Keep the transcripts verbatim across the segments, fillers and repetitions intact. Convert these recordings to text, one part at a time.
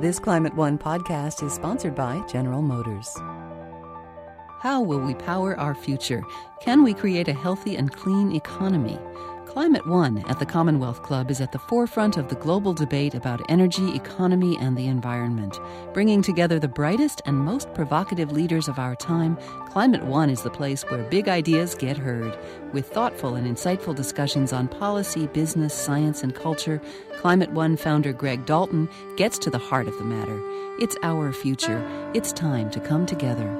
This Climate One podcast is sponsored by General Motors. How will we power our future? Can we create a healthy and clean economy? Climate One at the Commonwealth Club is at the forefront of the global debate about energy, economy, and the environment. Bringing together the brightest and most provocative leaders of our time, Climate One is the place where big ideas get heard. With thoughtful and insightful discussions on policy, business, science, and culture, Climate One founder Greg Dalton gets to the heart of the matter. It's our future. It's time to come together.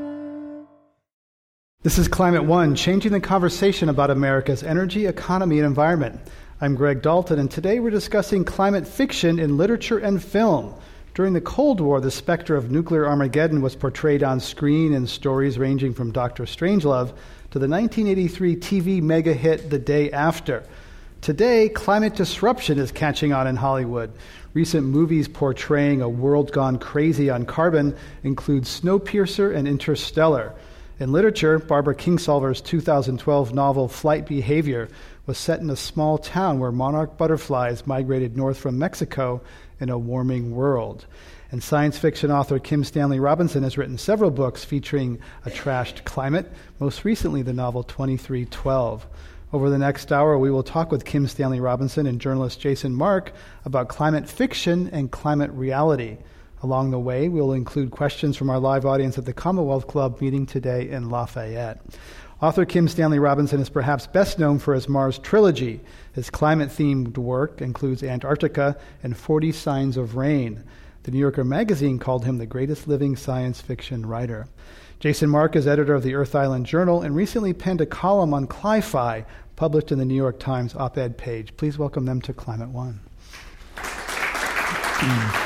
This is Climate One, changing the conversation about America's energy, economy, and environment. I'm Greg Dalton, and today we're discussing climate fiction in literature and film. During the Cold War, the specter of nuclear Armageddon was portrayed on screen in stories ranging from Doctor Strangelove to the nineteen eighty-three T V mega hit The Day After. Today, climate disruption is catching on in Hollywood. Recent movies portraying a world gone crazy on carbon include Snowpiercer and Interstellar. In literature, Barbara Kingsolver's two thousand twelve novel Flight Behavior was set in a small town where monarch butterflies migrated north from Mexico in a warming world. And science fiction author Kim Stanley Robinson has written several books featuring a trashed climate, most recently the novel twenty-three twelve. Over the next hour, we will talk with Kim Stanley Robinson and journalist Jason Mark about climate fiction and climate reality. Along the way, we'll include questions from our live audience at the Commonwealth Club meeting today in Lafayette. Author Kim Stanley Robinson is perhaps best known for his Mars trilogy. His climate-themed work includes Antarctica and forty Signs of Rain. The New Yorker magazine called him the greatest living science fiction writer. Jason Mark is editor of the Earth Island Journal and recently penned a column on Cli-Fi, published in the New York Times op-ed page. Please welcome them to Climate One. Mm.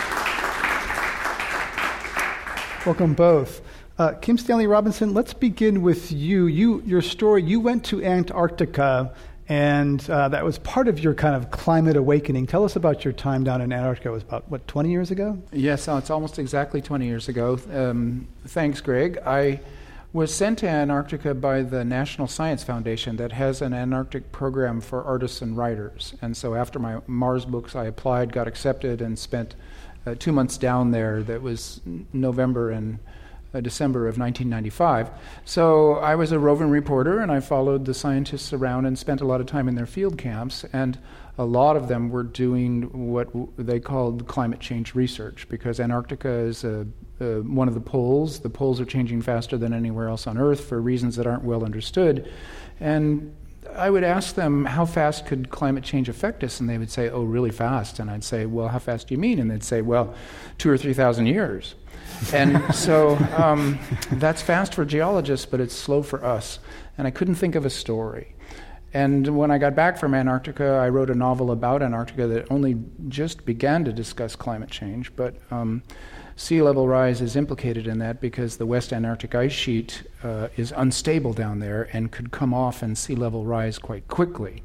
Welcome both. Uh, Kim Stanley Robinson, let's begin with you. You, your story, you went to Antarctica, and uh, that was part of your kind of climate awakening. Tell us about your time down in Antarctica. It was about, what, twenty years ago? Yes, it's almost exactly twenty years ago. Um, thanks, Greg. I was sent to Antarctica by the National Science Foundation that has an Antarctic program for artists and writers. And so after my Mars books, I applied, got accepted, and spent Uh, two months down there. That was November and uh, December of nineteen ninety-five. So I was a roving reporter, and I followed the scientists around and spent a lot of time in their field camps, and a lot of them were doing what w- they called climate change research, because Antarctica is a, uh, one of the poles. The poles are changing faster than anywhere else on Earth for reasons that aren't well understood. And I would ask them, how fast could climate change affect us? And they would say, oh, really fast. And I'd say, well, how fast do you mean? And they'd say, well, two or three thousand years. And so um, that's fast for geologists, but it's slow for us. And I couldn't think of a story. And when I got back from Antarctica, I wrote a novel about Antarctica that only just began to discuss climate change, but um, sea level rise is implicated in that because the West Antarctic ice sheet uh, is unstable down there and could come off and sea level rise quite quickly.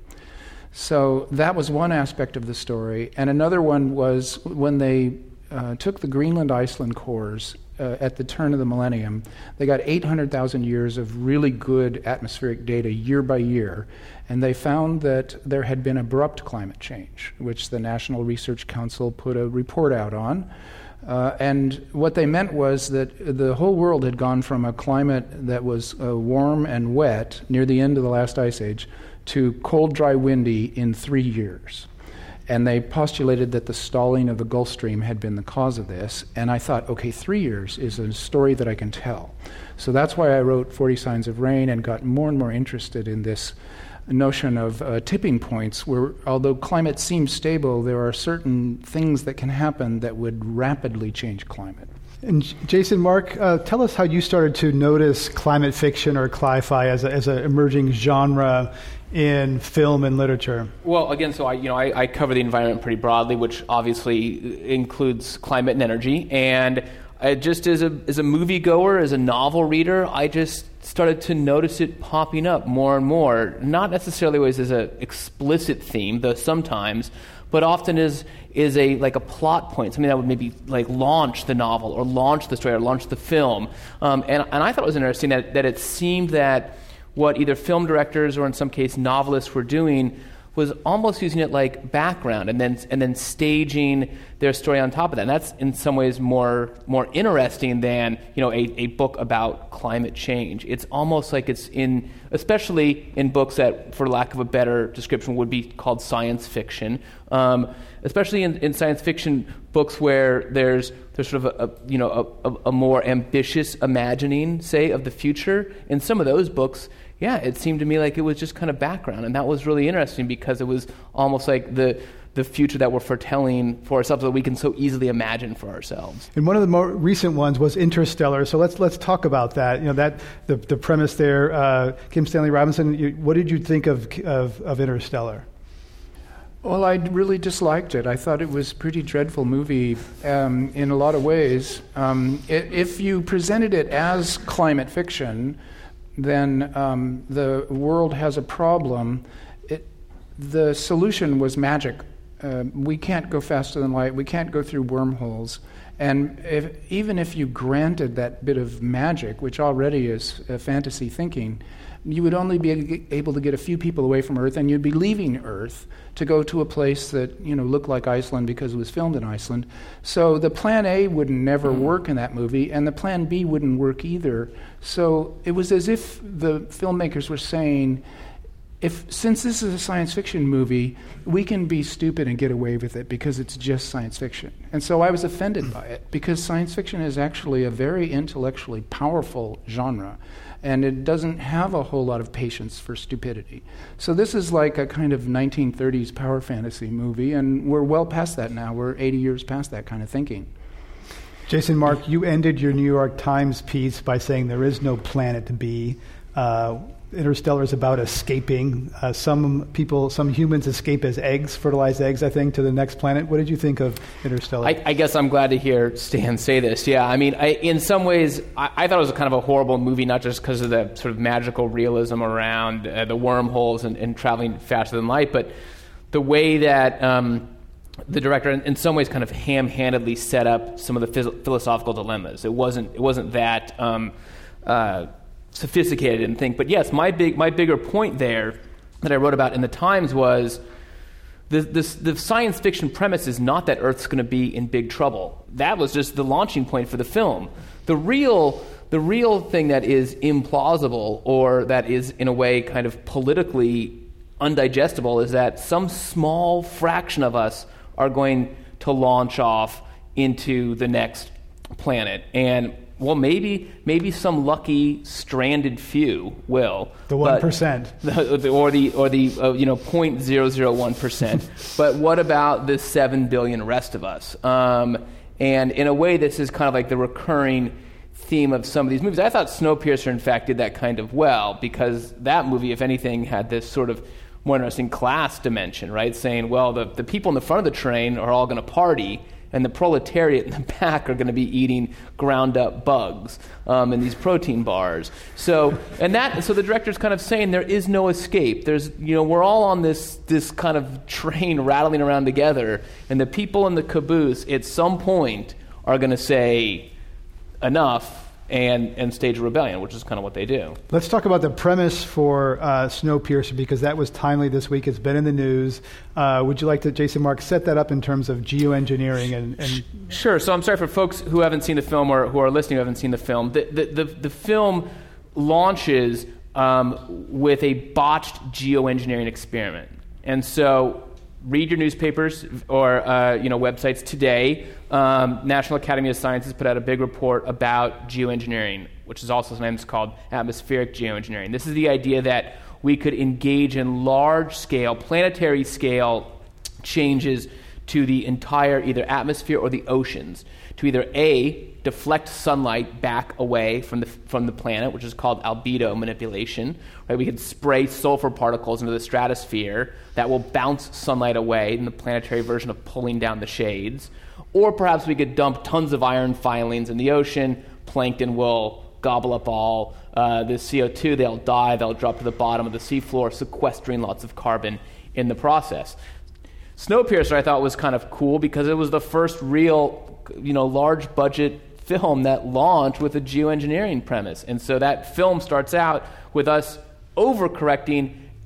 So that was one aspect of the story. And another one was when they uh, took the Greenland-Iceland cores uh, at the turn of the millennium, they got eight hundred thousand years of really good atmospheric data year by year, and they found that there had been abrupt climate change, which the National Research Council put a report out on. Uh, and what they meant was that the whole world had gone from a climate that was uh, warm and wet near the end of the last ice age to cold, dry, windy in three years. And they postulated that the stalling of the Gulf Stream had been the cause of this. And I thought, okay, three years is a story that I can tell. So that's why I wrote forty Signs of Rain and got more and more interested in this notion of uh, tipping points where, although climate seems stable, there are certain things that can happen that would rapidly change climate. And Jason Mark, uh, tell us how you started to notice climate fiction or Cli-Fi as a, as an emerging genre in film and literature. Well, again, so I, you know, I, I cover the environment pretty broadly, which obviously includes climate and energy. And I just as a as a moviegoer, as a novel reader, I just started to notice it popping up more and more. Not necessarily always as an explicit theme, though sometimes, but often as is a like a plot point, something that would maybe like launch the novel or launch the story or launch the film. Um, and and I thought it was interesting that that it seemed that what either film directors or in some case novelists were doing was almost using it like background and then and then staging their story on top of that. And that's in some ways more more interesting than, you know, a, a book about climate change. It's almost like it's in, especially in books that, for lack of a better description, would be called science fiction. Um, especially in, in science fiction books where there's there's sort of a, a you know a, a more ambitious imagining, say, of the future. In some of those books, yeah, it seemed to me like it was just kind of background, and that was really interesting because it was almost like the the future that we're foretelling for ourselves that we can so easily imagine for ourselves. And one of the more recent ones was Interstellar. So let's let's talk about that. You know, that the the premise there. Uh, Kim Stanley Robinson, you, what did you think of of, of Interstellar? Well, I really disliked it. I thought it was a pretty dreadful movie um, in a lot of ways. Um, it, if you presented it as climate fiction, then um, the world has a problem. It, the solution was magic. Uh, we can't go faster than light. We can't go through wormholes. And if, even if you granted that bit of magic, which already is uh, fantasy thinking, you would only be able to get a few people away from Earth, and you'd be leaving Earth to go to a place that, you know, looked like Iceland because it was filmed in Iceland. So the plan A would never work in that movie, and the plan B wouldn't work either. So it was as if the filmmakers were saying, if since this is a science fiction movie, we can be stupid and get away with it because it's just science fiction. And so I was offended by it, because science fiction is actually a very intellectually powerful genre, and it doesn't have a whole lot of patience for stupidity. So this is like a kind of nineteen thirties power fantasy movie, and we're well past that now. We're eighty years past that kind of thinking. Jason Mark, you ended your New York Times piece by saying there is no planet B. Uh, Interstellar is about escaping. Uh, some people, some humans escape as eggs, fertilized eggs, I think, to the next planet. What did you think of Interstellar? I, I guess I'm glad to hear Stan say this. Yeah, I mean, I, in some ways, I, I thought it was kind of a horrible movie, not just because of the sort of magical realism around uh, the wormholes and, and traveling faster than light, but the way that um, the director, in, in some ways, kind of ham-handedly set up some of the phys- philosophical dilemmas. It wasn't. It wasn't that. Um, uh, sophisticated and think. But yes, my big my bigger point there that I wrote about in the Times was the, this, the science fiction premise is not that Earth's going to be in big trouble. That was just the launching point for the film. The real the real thing that is implausible, or that is in a way kind of politically undigestible, is that some small fraction of us are going to launch off into the next planet. And well, maybe maybe some lucky stranded few will. The one percent, or the or the uh, you know point zero zero one percent. But what about the seven billion rest of us? Um, and in a way, this is kind of like the recurring theme of some of these movies. I thought Snowpiercer, in fact, did that kind of well, because that movie, if anything, had this sort of more interesting class dimension, right? Saying, well, the the people in the front of the train are all going to party, and the proletariat in the back are going to be eating ground-up bugs um, in these protein bars. So, and that, so the director's kind of saying there is no escape. There's, you know, we're all on this this kind of train rattling around together, and the people in the caboose at some point are going to say enough and and stage a rebellion, which is kind of what they do. Let's talk about the premise for uh, Snowpiercer, because that was timely this week. It's been in the news. Uh, would you like to, Jason Mark, set that up in terms of geoengineering? And, and Sure. So I'm sorry for folks who haven't seen the film or who are listening who haven't seen the film. The, the, the, the film launches um, with a botched geoengineering experiment. And so read your newspapers or uh, you know websites today. Um, National Academy of Sciences put out a big report about geoengineering, which is also sometimes called atmospheric geoengineering. This is the idea that we could engage in large-scale, planetary-scale changes to the entire either atmosphere or the oceans to either A, deflect sunlight back away from the from the planet, which is called albedo manipulation. Right? We could spray sulfur particles into the stratosphere that will bounce sunlight away in the planetary version of pulling down the shades. Or perhaps we could dump tons of iron filings in the ocean. Plankton will gobble up all uh, the C O two. They'll die. They'll drop to the bottom of the seafloor, sequestering lots of carbon in the process. Snowpiercer, I thought, was kind of cool because it was the first real, you know, large-budget film that launched with a geoengineering premise. And so that film starts out with us overcorrecting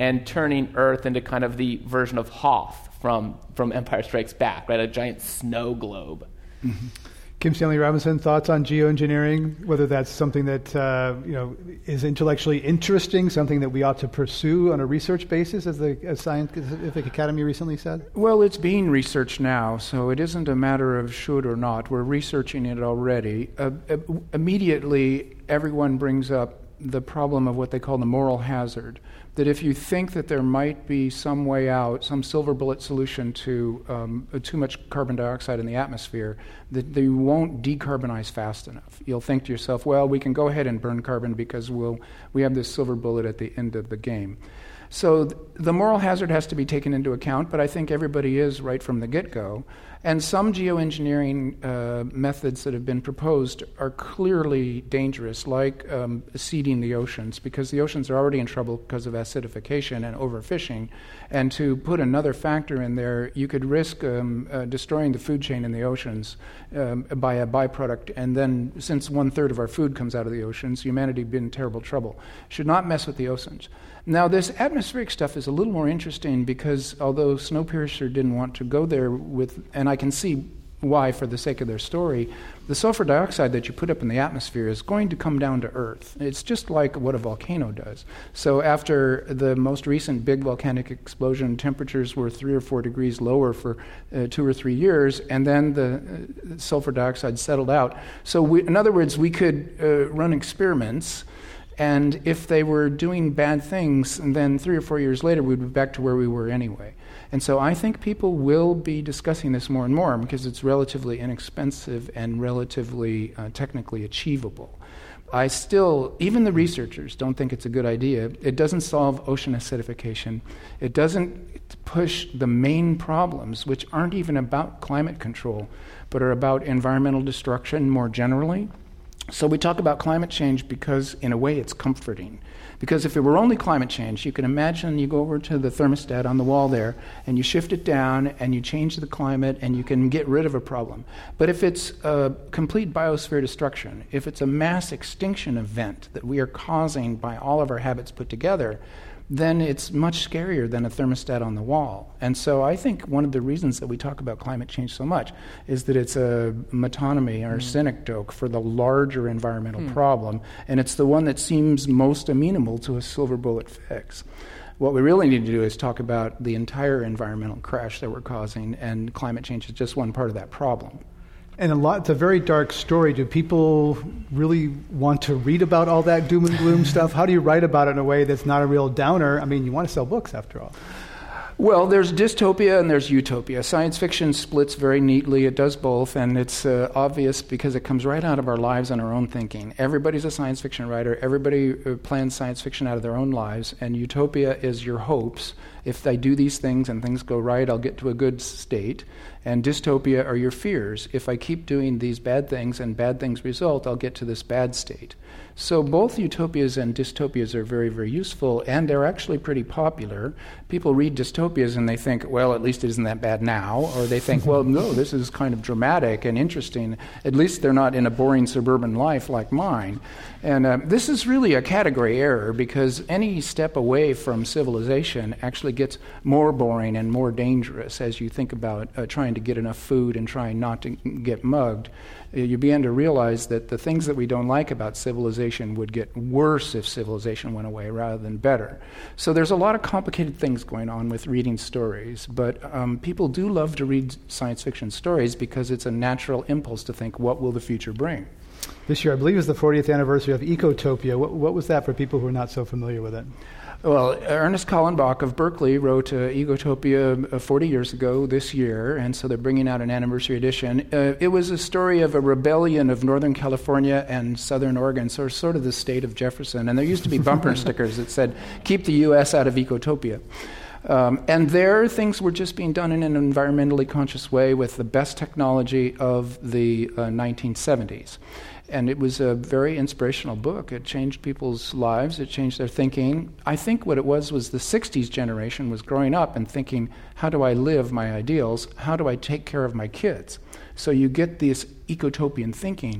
and turning Earth into kind of the version of Hoth from, from Empire Strikes Back, right? A giant snow globe. Mm-hmm. Kim Stanley Robinson, thoughts on geoengineering, whether that's something that uh, you know is intellectually interesting, something that we ought to pursue on a research basis, as the as Scientific Academy recently said? Well, it's being researched now, so it isn't a matter of should or not. We're researching it already. Uh, uh, immediately, everyone brings up the problem of what they call the moral hazard, that if you think that there might be some way out, some silver bullet solution to um, too much carbon dioxide in the atmosphere, that you won't decarbonize fast enough. You'll think to yourself, well, we can go ahead and burn carbon because we'll, we have this silver bullet at the end of the game. So th- the moral hazard has to be taken into account, but I think everybody is right from the get-go. And some geoengineering uh, methods that have been proposed are clearly dangerous, like um, seeding the oceans, because the oceans are already in trouble because of acidification and overfishing. And to put another factor in there, you could risk um, uh, destroying the food chain in the oceans um, by a byproduct. And then, since one-third of our food comes out of the oceans, humanity would be in terrible trouble. Should not mess with the oceans. Now, this atmospheric stuff is a little more interesting because although Snowpiercer didn't want to go there with, and I can see why for the sake of their story, the sulfur dioxide that you put up in the atmosphere is going to come down to Earth. It's just like what a volcano does. So after the most recent big volcanic explosion, temperatures were three or four degrees lower for uh, two or three years, and then the uh, sulfur dioxide settled out. So we, in other words, we could uh, run experiments, and if they were doing bad things, and then three or four years later, we'd be back to where we were anyway. And so I think people will be discussing this more and more because it's relatively inexpensive and relatively uh, technically achievable. I still, even the researchers don't think it's a good idea. It doesn't solve ocean acidification. It doesn't push the main problems, which aren't even about climate control, but are about environmental destruction more generally. So we talk about climate change because, in a way, it's comforting. Because if it were only climate change, you can imagine you go over to the thermostat on the wall there, and you shift it down, and you change the climate, and you can get rid of a problem. But if it's a complete biosphere destruction, if it's a mass extinction event that we are causing by all of our habits put together, then it's much scarier than a thermostat on the wall. And so I think one of the reasons that we talk about climate change so much is that it's a metonymy or mm. synecdoche for the larger environmental mm. problem, and it's the one that seems most amenable to a silver bullet fix. What we really need to do is talk about the entire environmental crash that we're causing, and climate change is just one part of that problem. And a lot, it's a very dark story. Do people really want to read about all that doom and gloom stuff? How do you write about it in a way that's not a real downer? I mean, you want to sell books after all. Well, there's dystopia and there's utopia. Science fiction splits very neatly. It does both, and it's uh, obvious because it comes right out of our lives and our own thinking. Everybody's a science fiction writer. Everybody uh, plans science fiction out of their own lives, and utopia is your hopes. If I do these things and things go right, I'll get to a good state. And dystopia are your fears. If I keep doing these bad things and bad things result, I'll get to this bad state. So both utopias and dystopias are very, very useful, and they're actually pretty popular. People read dystopias and they think, well, at least it isn't that bad now. Or they think, well, no, this is kind of dramatic and interesting. At least they're not in a boring suburban life like mine. And uh, this is really a category error, because any step away from civilization actually gets more boring and more dangerous as you think about uh, trying to get enough food and trying not to get mugged. You begin to realize that the things that we don't like about civilization would get worse if civilization went away rather than better. So there's a lot of complicated things going on with reading stories, but um, people do love to read science fiction stories because it's a natural impulse to think, what will the future bring? This year, I believe, is the fortieth anniversary of Ecotopia. What, what was that for people who are not so familiar with it? Well, Ernest Kallenbach of Berkeley wrote uh, Ecotopia uh, forty years ago this year, and so they're bringing out an anniversary edition. Uh, it was a story of a rebellion of Northern California and Southern Oregon, so sort of the state of Jefferson. And there used to be bumper stickers that said, keep the U S out of Ecotopia. Um, and there, things were just being done in an environmentally conscious way with the best technology of the uh, nineteen seventies. And it was a very inspirational book. It changed people's lives. It changed their thinking. I think what it was was the sixties generation was growing up and thinking, how do I live my ideals? How do I take care of my kids? So you get this ecotopian thinking.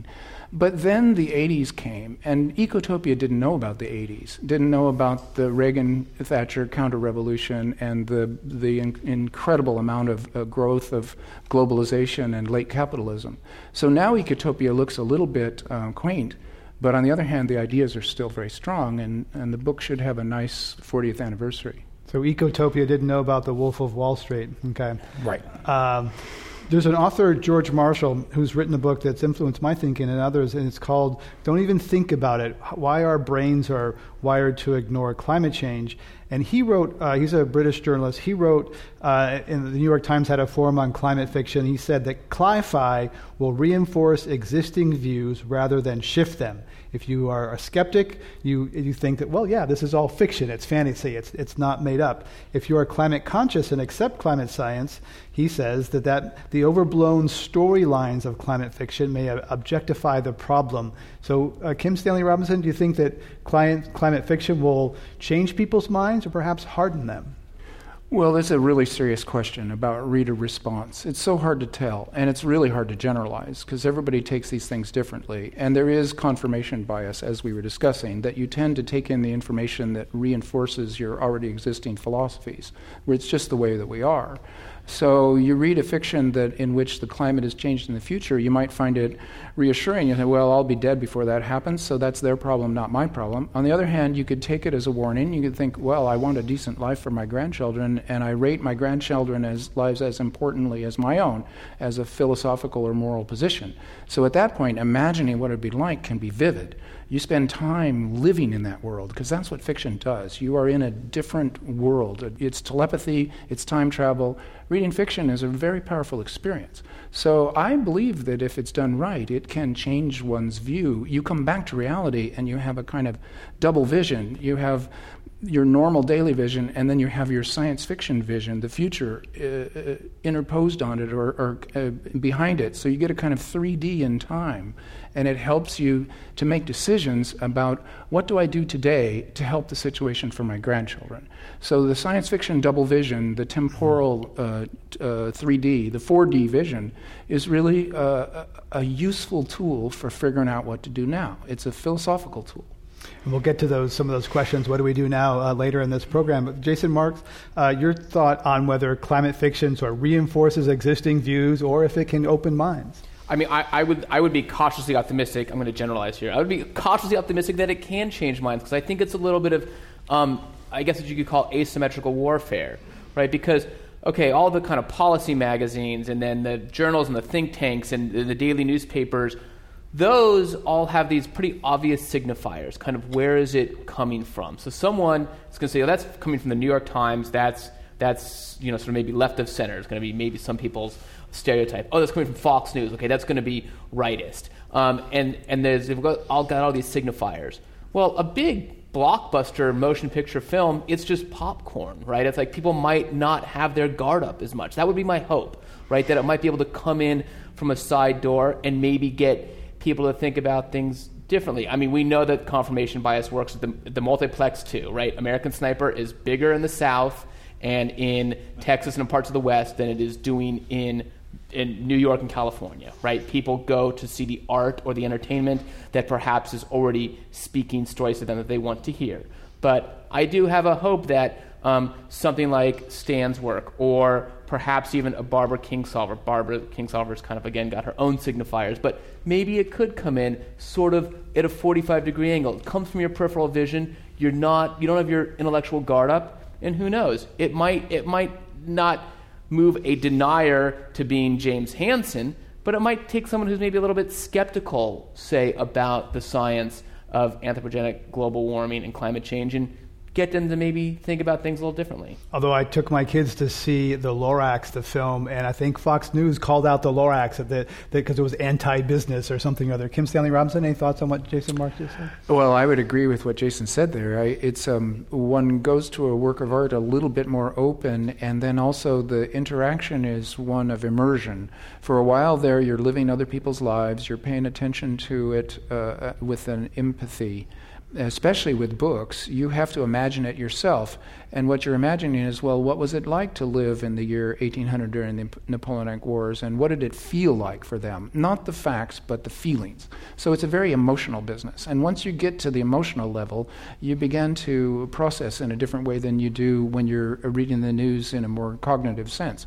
But then the eighties came, and Ecotopia didn't know about the eighties, didn't know about the Reagan-Thatcher counter-revolution and the, the in- incredible amount of uh, growth of globalization and late capitalism. So now Ecotopia looks a little bit uh, quaint, but on the other hand, the ideas are still very strong, and, and the book should have a nice fortieth anniversary. So Ecotopia didn't know about the Wolf of Wall Street. Okay. Right. Um, There's an author, George Marshall, who's written a book that's influenced my thinking and others, and it's called Don't Even Think About It, Why Our Brains Are Wired to Ignore Climate Change. And he wrote, uh, he's a British journalist, he wrote, uh, in the New York Times had a forum on climate fiction, he said that cli-fi will reinforce existing views rather than shift them. If you are a skeptic, you you think that, well, yeah, this is all fiction, it's fantasy, it's it's not made up. If you are climate conscious and accept climate science, he says that, that the overblown storylines of climate fiction may objectify the problem. So, uh, Kim Stanley Robinson, do you think that climate, climate fiction will change people's minds or perhaps harden them? Well, that's a really serious question about reader response. It's so hard to tell, and it's really hard to generalize because everybody takes these things differently. And there is confirmation bias, as we were discussing, that you tend to take in the information that reinforces your already existing philosophies, where it's just the way that we are. So you read a fiction that in which the climate has changed in the future, you might find it reassuring. You say, well, I'll be dead before that happens, so that's their problem, not my problem. On the other hand, you could take it as a warning. You could think, well, I want a decent life for my grandchildren, and I rate my grandchildren as lives as importantly as my own, as a philosophical or moral position. So at that point, imagining what it would be like can be vivid. You spend time living in that world, because that's what fiction does. You are in a different world. It's telepathy, it's time travel. Reading fiction is a very powerful experience. So I believe that if it's done right, it can change one's view. You come back to reality and you have a kind of double vision. You have your normal daily vision, and then you have your science fiction vision, the future uh, interposed on it or, or uh, behind it. So you get a kind of three D in time, and it helps you to make decisions about what do I do today to help the situation for my grandchildren. So the science fiction double vision, the temporal uh, uh, three D, the four D vision is really uh, a useful tool for figuring out what to do now. It's a philosophical tool. And we'll get to those some of those questions. What do we do now uh, later in this program? But Jason Marks, uh, your thought on whether climate fiction sort of reinforces existing views or if it can open minds? I mean, I, I would I would be cautiously optimistic. I'm going to generalize here. I would be cautiously optimistic that it can change minds, because I think it's a little bit of, um, I guess what you could call asymmetrical warfare, right? Because, okay, all the kind of policy magazines and then the journals and the think tanks and the, the daily newspapers, those all have these pretty obvious signifiers, kind of where is it coming from. So someone is going to say, oh, that's coming from the New York Times, that's, that's you know, sort of maybe left of center. It's going to be maybe some people's stereotype. Oh, that's coming from Fox News. Okay, that's going to be rightist. Um, and and there's they've got all got all these signifiers. Well, a big blockbuster motion picture film, it's just popcorn, right? It's like people might not have their guard up as much. That would be my hope, right? That it might be able to come in from a side door and maybe get people to think about things differently. I mean, we know that confirmation bias works at the, the multiplex too, right? American Sniper is bigger in the South and in Texas and in parts of the West than it is doing in in New York and California, right? People go to see the art or the entertainment that perhaps is already speaking stories to them that they want to hear. But I do have a hope that um, something like Stan's work, or perhaps even a Barbara Kingsolver. Barbara Kingsolver's kind of, again, got her own signifiers, but maybe it could come in sort of at a forty-five degree angle. It comes from your peripheral vision. You're not, you don't have your intellectual guard up, and who knows? It might, it might not move a denier to being James Hansen, but it might take someone who's maybe a little bit skeptical, say, about the science of anthropogenic global warming and climate change, and get them to maybe think about things a little differently. Although I took my kids to see The Lorax, the film, and I think Fox News called out The Lorax because it was anti-business or something or other. Kim Stanley Robinson, any thoughts on what Jason Marks just said? Well, I would agree with what Jason said there. I, it's um, one goes to a work of art a little bit more open, and then also the interaction is one of immersion. For a while there, you're living other people's lives, you're paying attention to it uh, with an empathy. especially with books, you have to imagine it yourself. And what you're imagining is, well, what was it like to live in the year eighteen hundred during the Napoleonic Wars, and what did it feel like for them? Not the facts, but the feelings. So it's a very emotional business. And once you get to the emotional level, you begin to process in a different way than you do when you're reading the news in a more cognitive sense.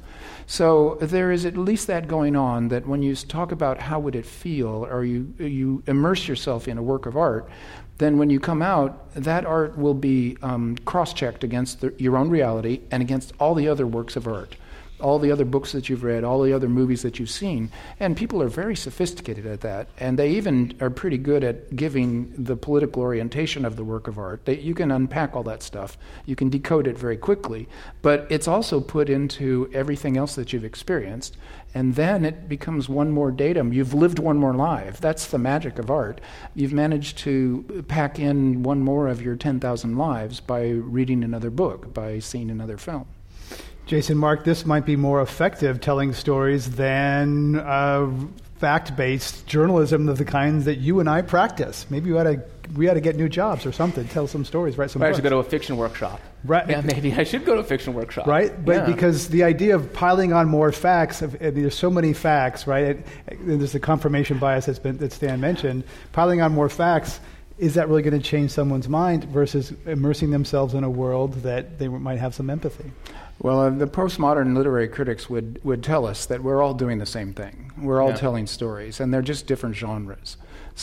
So there is at least that going on, that when you talk about how would it feel, or you you immerse yourself in a work of art, then when you come out, that art will be um, cross-checked against the, your own reality and against all the other works of art, all the other books that you've read, all the other movies that you've seen. And people are very sophisticated at that, and they even are pretty good at giving the political orientation of the work of art. They, you can unpack all that stuff. You can decode it very quickly, but it's also put into everything else that you've experienced, and then it becomes one more datum. You've lived one more life. That's the magic of art. You've managed to pack in one more of your ten thousand lives by reading another book, by seeing another film. Jason, Mark, this might be more effective telling stories than uh, fact-based journalism of the kinds that you and I practice. Maybe we ought to, we ought to get new jobs or something, tell some stories, write some I books. should go to a fiction workshop. Right. Yeah, maybe I should go to a fiction workshop. Right? But yeah. because the idea of piling on more facts, of, I mean, there's so many facts, right? It, and there's the confirmation bias that's been, that Stan mentioned. Piling on more facts, is that really going to change someone's mind versus immersing themselves in a world that they might have some empathy? Well, uh, the postmodern literary critics would, would tell us that we're all doing the same thing. We're all yeah. telling stories, and they're just different genres.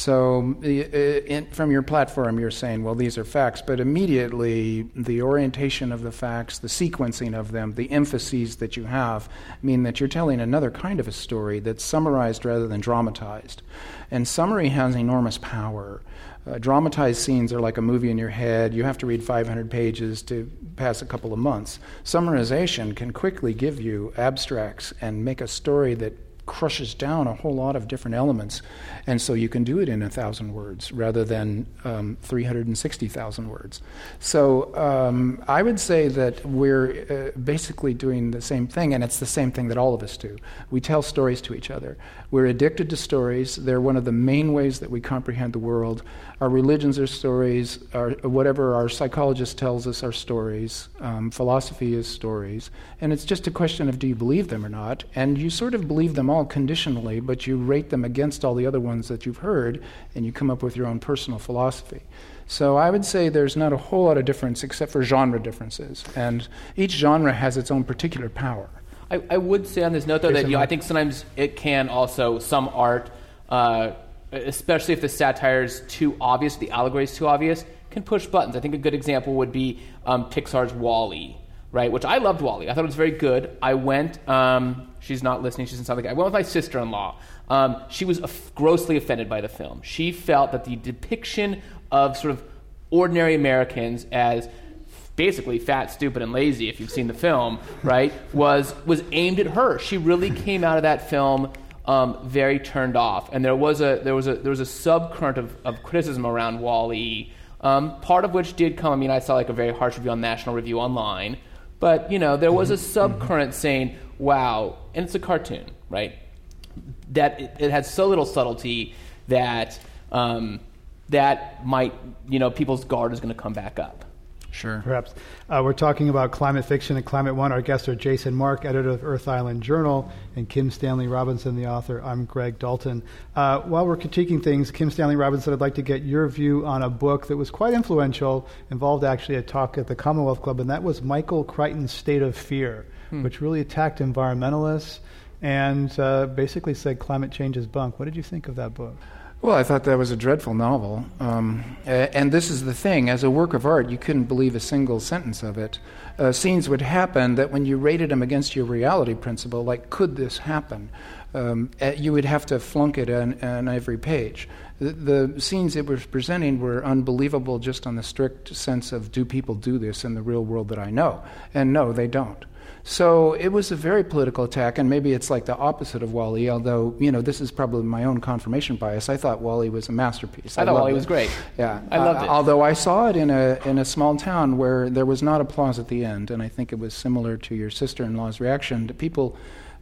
So uh, in, from your platform, you're saying, well, these are facts, but immediately the orientation of the facts, the sequencing of them, the emphases that you have mean that you're telling another kind of a story that's summarized rather than dramatized. And summary has enormous power. Uh, dramatized scenes are like a movie in your head. You have to read five hundred pages to pass a couple of months. Summarization can quickly give you abstracts and make a story that crushes down a whole lot of different elements. And so you can do it in a thousand words rather than um, three hundred sixty thousand words. So um, I would say that we're uh, basically doing the same thing, and it's the same thing that all of us do. We tell stories to each other. We're addicted to stories. They're one of the main ways that we comprehend the world. Our religions are stories. Our, whatever our psychologist tells us are stories. Um, philosophy is stories. And it's just a question of, do you believe them or not? And you sort of believe them all conditionally, but you rate them against all the other ones that you've heard, and you come up with your own personal philosophy. So I would say there's not a whole lot of difference except for genre differences. And each genre has its own particular power. I, I would say on this note, though, that you know, I think sometimes it can also, some art, uh, especially if the satire is too obvious, the allegory is too obvious, can push buttons. I think a good example would be um, Pixar's WALL-E, right? Which I loved WALL-E. I thought it was very good. I went, um, she's not listening, she doesn't sound like it. I went with my sister-in-law. Um, she was af- grossly offended by the film. She felt that the depiction of sort of ordinary Americans as basically fat, stupid, and lazy, if you've seen the film, right, was was aimed at her. She really came out of that film um, very turned off, and there was a there was a there was a subcurrent of, of criticism around WALL-E, um, part of which did come. I mean, I saw like a very harsh review on National Review Online, but you know, there was a subcurrent saying, "Wow," and it's a cartoon, right? That it, it has so little subtlety that um, that might, you know, people's guard is going to come back up. Sure. Perhaps. Uh, we're talking about climate fiction and Climate One. Our guests are Jason Mark, editor of Earth Island Journal, and Kim Stanley Robinson, the author. I'm Greg Dalton. Uh, while we're critiquing things, Kim Stanley Robinson, I'd like to get your view on a book that was quite influential, involved actually a talk at the Commonwealth Club, and that was Michael Crichton's State of Fear, hmm. which really attacked environmentalists and uh, basically said climate change is bunk. What did you think of that book? Well, I thought that was a dreadful novel. Um, and this is the thing. As a work of art, you couldn't believe a single sentence of it. Uh, scenes would happen that when you rated them against your reality principle, like, could this happen? Um, you would have to flunk it on, on every page. The, the scenes it was presenting were unbelievable just on the strict sense of, do people do this in the real world that I know? And no, they don't. So it was a very political attack, and maybe it's like the opposite of WALL-E, although, you know, this is probably my own confirmation bias. I thought WALL-E was a masterpiece. I, I thought WALL-E was great. Yeah. I loved uh, it. Although I saw it in a in a small town where there was not applause at the end, and I think it was similar to your sister-in-law's reaction. To people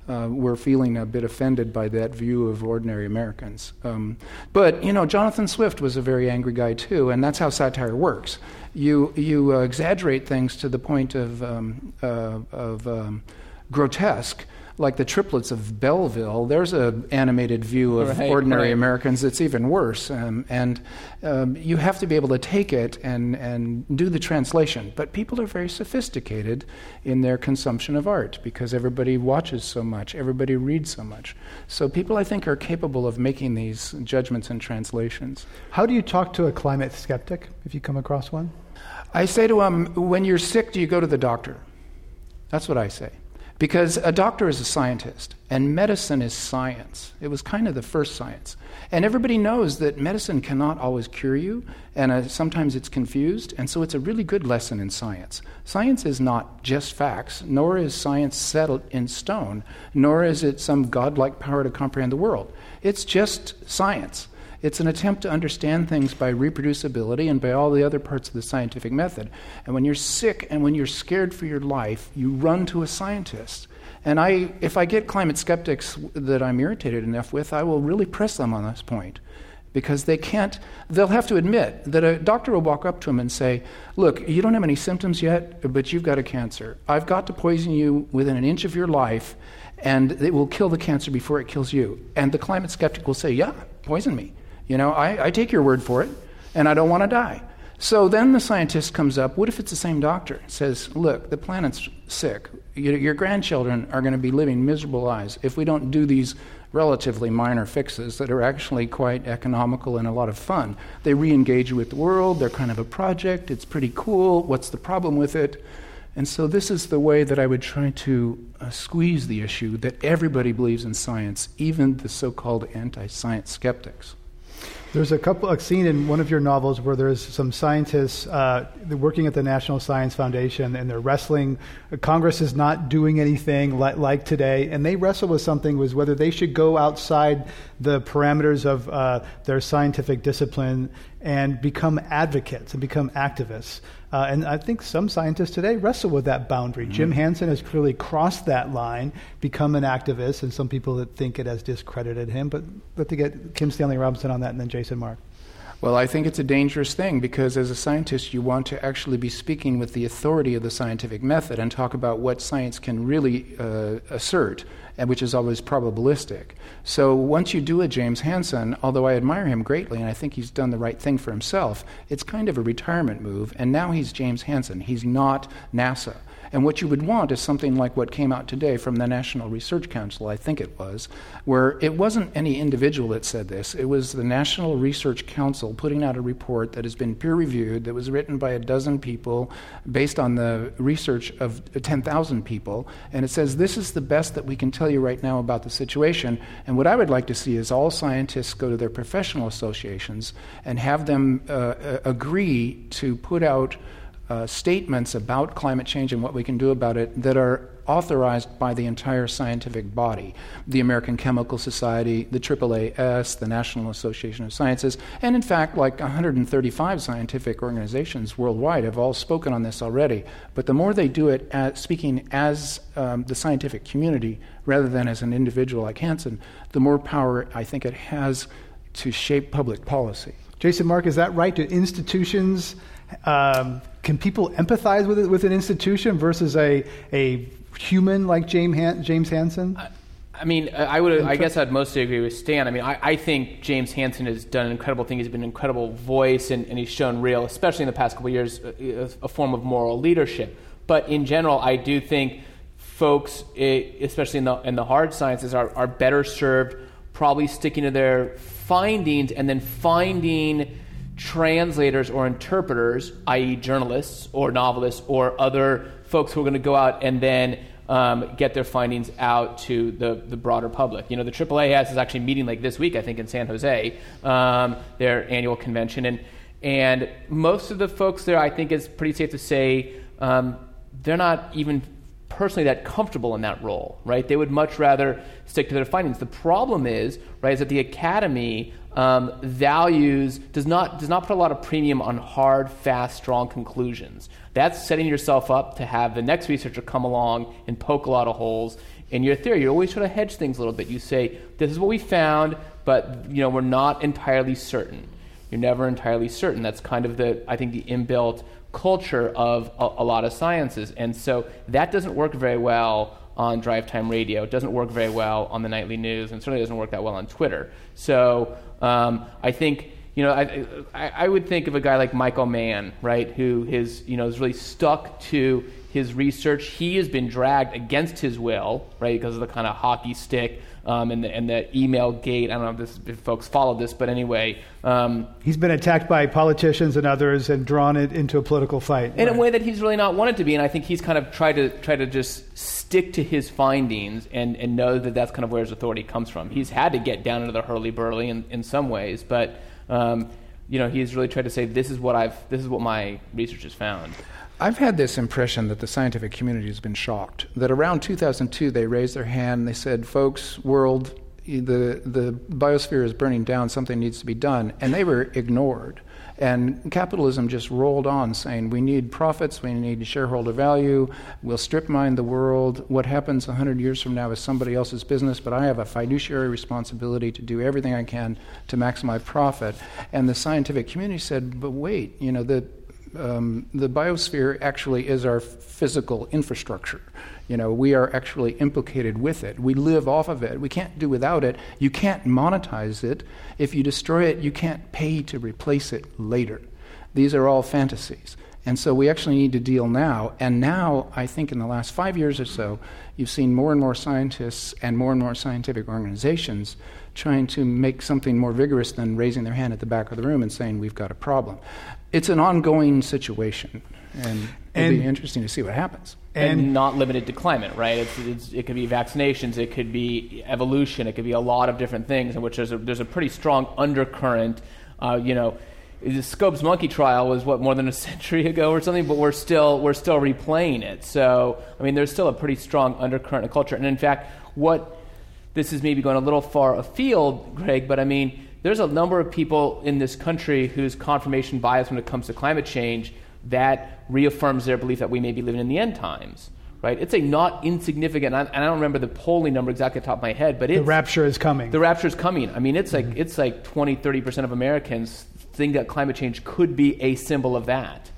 uh, were feeling a bit offended by that view of ordinary Americans. Um, but, you know, Jonathan Swift was a very angry guy, too, and that's how satire works. You you uh, exaggerate things to the point of, um, uh, of um, grotesque, like the triplets of Belleville. There's an animated view of right, ordinary right. Americans that's even worse. Um, and um, you have to be able to take it and, and do the translation. But people are very sophisticated in their consumption of art because everybody watches so much, everybody reads so much. So people, I think, are capable of making these judgments and translations. How do you talk to a climate skeptic if you come across one? I say to them, when you're sick, do you go to the doctor? That's what I say. Because a doctor is a scientist, and medicine is science. It was kind of the first science. And everybody knows that medicine cannot always cure you, and uh, sometimes it's confused, and so it's a really good lesson in science. Science is not just facts, nor is science settled in stone, nor is it some godlike power to comprehend the world. It's just science. It's an attempt to understand things by reproducibility and by all the other parts of the scientific method. And when you're sick and when you're scared for your life, you run to a scientist. And I, if I get climate skeptics that I'm irritated enough with, I will really press them on this point. Because they can't, they'll have to admit that a doctor will walk up to them and say, look, you don't have any symptoms yet, but you've got a cancer. I've got to poison you within an inch of your life, and it will kill the cancer before it kills you. And the climate skeptic will say, yeah, poison me. You know, I, I take your word for it, and I don't want to die. So then the scientist comes up, what if it's the same doctor? Says, look, the planet's sick. Your, your grandchildren are going to be living miserable lives if we don't do these relatively minor fixes that are actually quite economical and a lot of fun. They re-engage you with the world. They're kind of a project. It's pretty cool. What's the problem with it? And so this is the way that I would try to uh, squeeze the issue that everybody believes in science, even the so-called anti-science skeptics. There's a couple a scene in one of your novels where there's some scientists uh, working at the National Science Foundation, and they're wrestling. Congress is not doing anything like, like today, and they wrestle with something was whether they should go outside the parameters of uh, their scientific discipline and become advocates and become activists. Uh, and I think some scientists today wrestle with that boundary. Mm-hmm. Jim Hansen has clearly crossed that line, become an activist, and some people that think it has discredited him. But let to get Kim Stanley Robinson on that, and then Jason Mark. Well, I think it's a dangerous thing because as a scientist, you want to actually be speaking with the authority of the scientific method and talk about what science can really uh, assert, and which is always probabilistic. So once you do a James Hansen, although I admire him greatly and I think he's done the right thing for himself, it's kind of a retirement move, and now he's James Hansen. He's not NASA. And what you would want is something like what came out today from the National Research Council, I think it was, where it wasn't any individual that said this. It was the National Research Council putting out a report that has been peer-reviewed, that was written by a dozen people based on the research of ten thousand people. And it says, this is the best that we can tell you right now about the situation. And what I would like to see is all scientists go to their professional associations and have them uh, agree to put out Uh, statements about climate change and what we can do about it that are authorized by the entire scientific body, the American Chemical Society, the triple A S, the National Association of Sciences, and in fact, like one hundred thirty-five scientific organizations worldwide have all spoken on this already. But the more they do it as, speaking as um, the scientific community rather than as an individual like Hansen, the more power I think it has to shape public policy. Jason Mark, is that right? Do institutions Um, can people empathize with it, with an institution versus a a human like James Han- James Hansen? I, I mean, I would. I guess I'd mostly agree with Stan. I mean, I, I think James Hansen has done an incredible thing. He's been an incredible voice, and, and he's shown real, especially in the past couple of years, a, a form of moral leadership. But in general, I do think folks, especially in the in the hard sciences, are, are better served probably sticking to their findings and then finding translators or interpreters, that is journalists or novelists or other folks who are going to go out and then um, get their findings out to the, the broader public. You know, the triple A S is actually meeting like this week, I think, in San Jose, um, their annual convention. And and most of the folks there, I think it's pretty safe to say, um, they're not even personally that comfortable in that role, right? They would much rather stick to their findings. The problem is, right, is that the academy um, values, does not does not put a lot of premium on hard, fast, strong conclusions. That's setting yourself up to have the next researcher come along and poke a lot of holes, in your theory, you always try to hedge things a little bit. You say, this is what we found, but you know we're not entirely certain. You're never entirely certain. That's kind of the, I think, the inbuilt culture of a, a lot of sciences. And so that doesn't work very well on drive time radio. It doesn't work very well on the nightly news, and certainly doesn't work that well on Twitter. So um, I think, you know, I, I, I would think of a guy like Michael Mann, right, who is, you know, is really stuck to his research. He has been dragged against his will, right, because of the kind of hockey stick um, and, the, and the email gate. I don't know if, this, if folks follow this, but anyway. Um, he's been attacked by politicians and others and drawn it into a political fight. In right. a way that he's really not wanted to be, and I think he's kind of tried to try to just stick to his findings and, and know that that's kind of where his authority comes from. He's had to get down into the hurly-burly in, in some ways, but um, you know, he's really tried to say, this is what I've, this is what my research has found. I've had this impression that the scientific community has been shocked. That around two thousand two, they raised their hand and they said, folks, world, the, the biosphere is burning down, something needs to be done. And they were ignored. And capitalism just rolled on, saying, we need profits, we need shareholder value, we'll strip mine the world. What happens one hundred years from now is somebody else's business, but I have a fiduciary responsibility to do everything I can to maximize profit. And the scientific community said, but wait, you know, the Um, the biosphere actually is our physical infrastructure. You know, we are actually implicated with it. We live off of it. We can't do without it. You can't monetize it. If you destroy it, you can't pay to replace it later. These are all fantasies. And so we actually need to deal now. And now, I think in the last five years or so, you've seen more and more scientists and more and more scientific organizations trying to make something more vigorous than raising their hand at the back of the room and saying, we've got a problem. It's an ongoing situation, and it'll and, be interesting to see what happens. And, and not limited to climate, right? It's, it's, it could be vaccinations, it could be evolution, it could be a lot of different things in which there's a, there's a pretty strong undercurrent. Uh, you know, the Scopes monkey trial was, what, more than a century ago or something, but we're still we're still replaying it. So, I mean, there's still a pretty strong undercurrent of culture. And in fact, what this is maybe going a little far afield, Greg, but I mean, there's a number of people in this country whose confirmation bias when it comes to climate change that reaffirms their belief that we may be living in the end times, right? It's a not insignificant, and I don't remember the polling number exactly off the top of my head, but it's... The rapture is coming. The rapture is coming. I mean, it's like mm-hmm. it's like twenty, thirty percent of Americans think that climate change could be a symbol of that.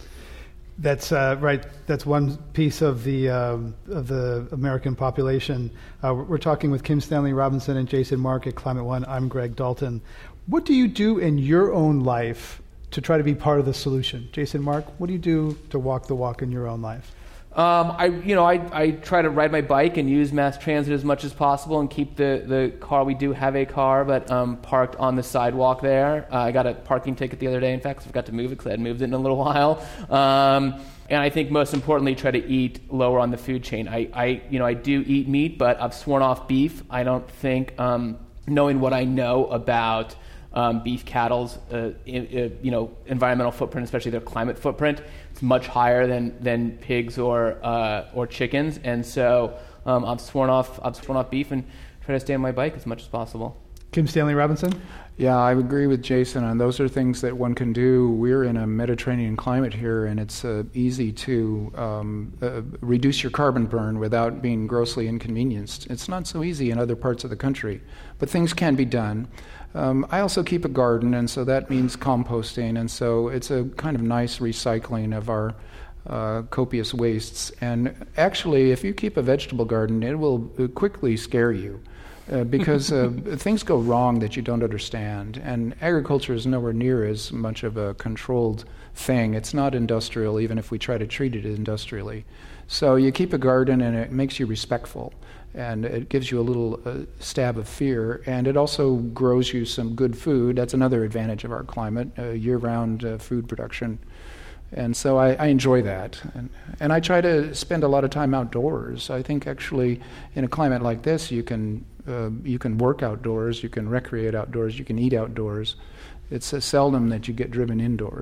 That's uh, right. That's one piece of the um, of the American population. Uh, we're talking with Kim Stanley Robinson and Jason Mark at Climate One. I'm Greg Dalton. What do you do in your own life to try to be part of the solution? Jason Mark, what do you do to walk the walk in your own life? Um, I, you know, I, I try to ride my bike and use mass transit as much as possible and keep the, the car. We do have a car, but um, parked on the sidewalk there. Uh, I got a parking ticket the other day, in fact, because I forgot to move it because I hadn't moved it in a little while. Um, and I think most importantly, try to eat lower on the food chain. I, I, you know, I do eat meat, but I've sworn off beef. I don't think, um, knowing what I know about Um, beef cattle's, uh, in, uh, you know, environmental footprint, especially their climate footprint, it's much higher than than pigs or uh, or chickens, and so um, I've sworn off I've sworn off beef and try to stay on my bike as much as possible. Kim Stanley Robinson? Yeah, I agree with Jason, and those are things that one can do. We're in a Mediterranean climate here, and it's uh, easy to um, uh, reduce your carbon burn without being grossly inconvenienced. It's not so easy in other parts of the country, but things can be done. Um, I also keep a garden, and so that means composting, and so it's a kind of nice recycling of our uh, copious wastes. And actually, if you keep a vegetable garden, it will quickly scare you. Uh, because uh, things go wrong that you don't understand. And agriculture is nowhere near as much of a controlled thing. It's not industrial, even if we try to treat it industrially. So you keep a garden, and it makes you respectful. And it gives you a little uh, stab of fear. And it also grows you some good food. That's another advantage of our climate, uh, year-round uh, food production. And so I, I enjoy that. And, and I try to spend a lot of time outdoors. I think actually in a climate like this, you can uh, you can work outdoors, you can recreate outdoors, you can eat outdoors. It's uh, seldom that you get driven indoors.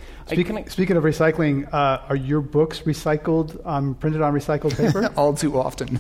Speak, I, speaking of recycling, uh, are your books recycled, um, printed on recycled paper? All too often.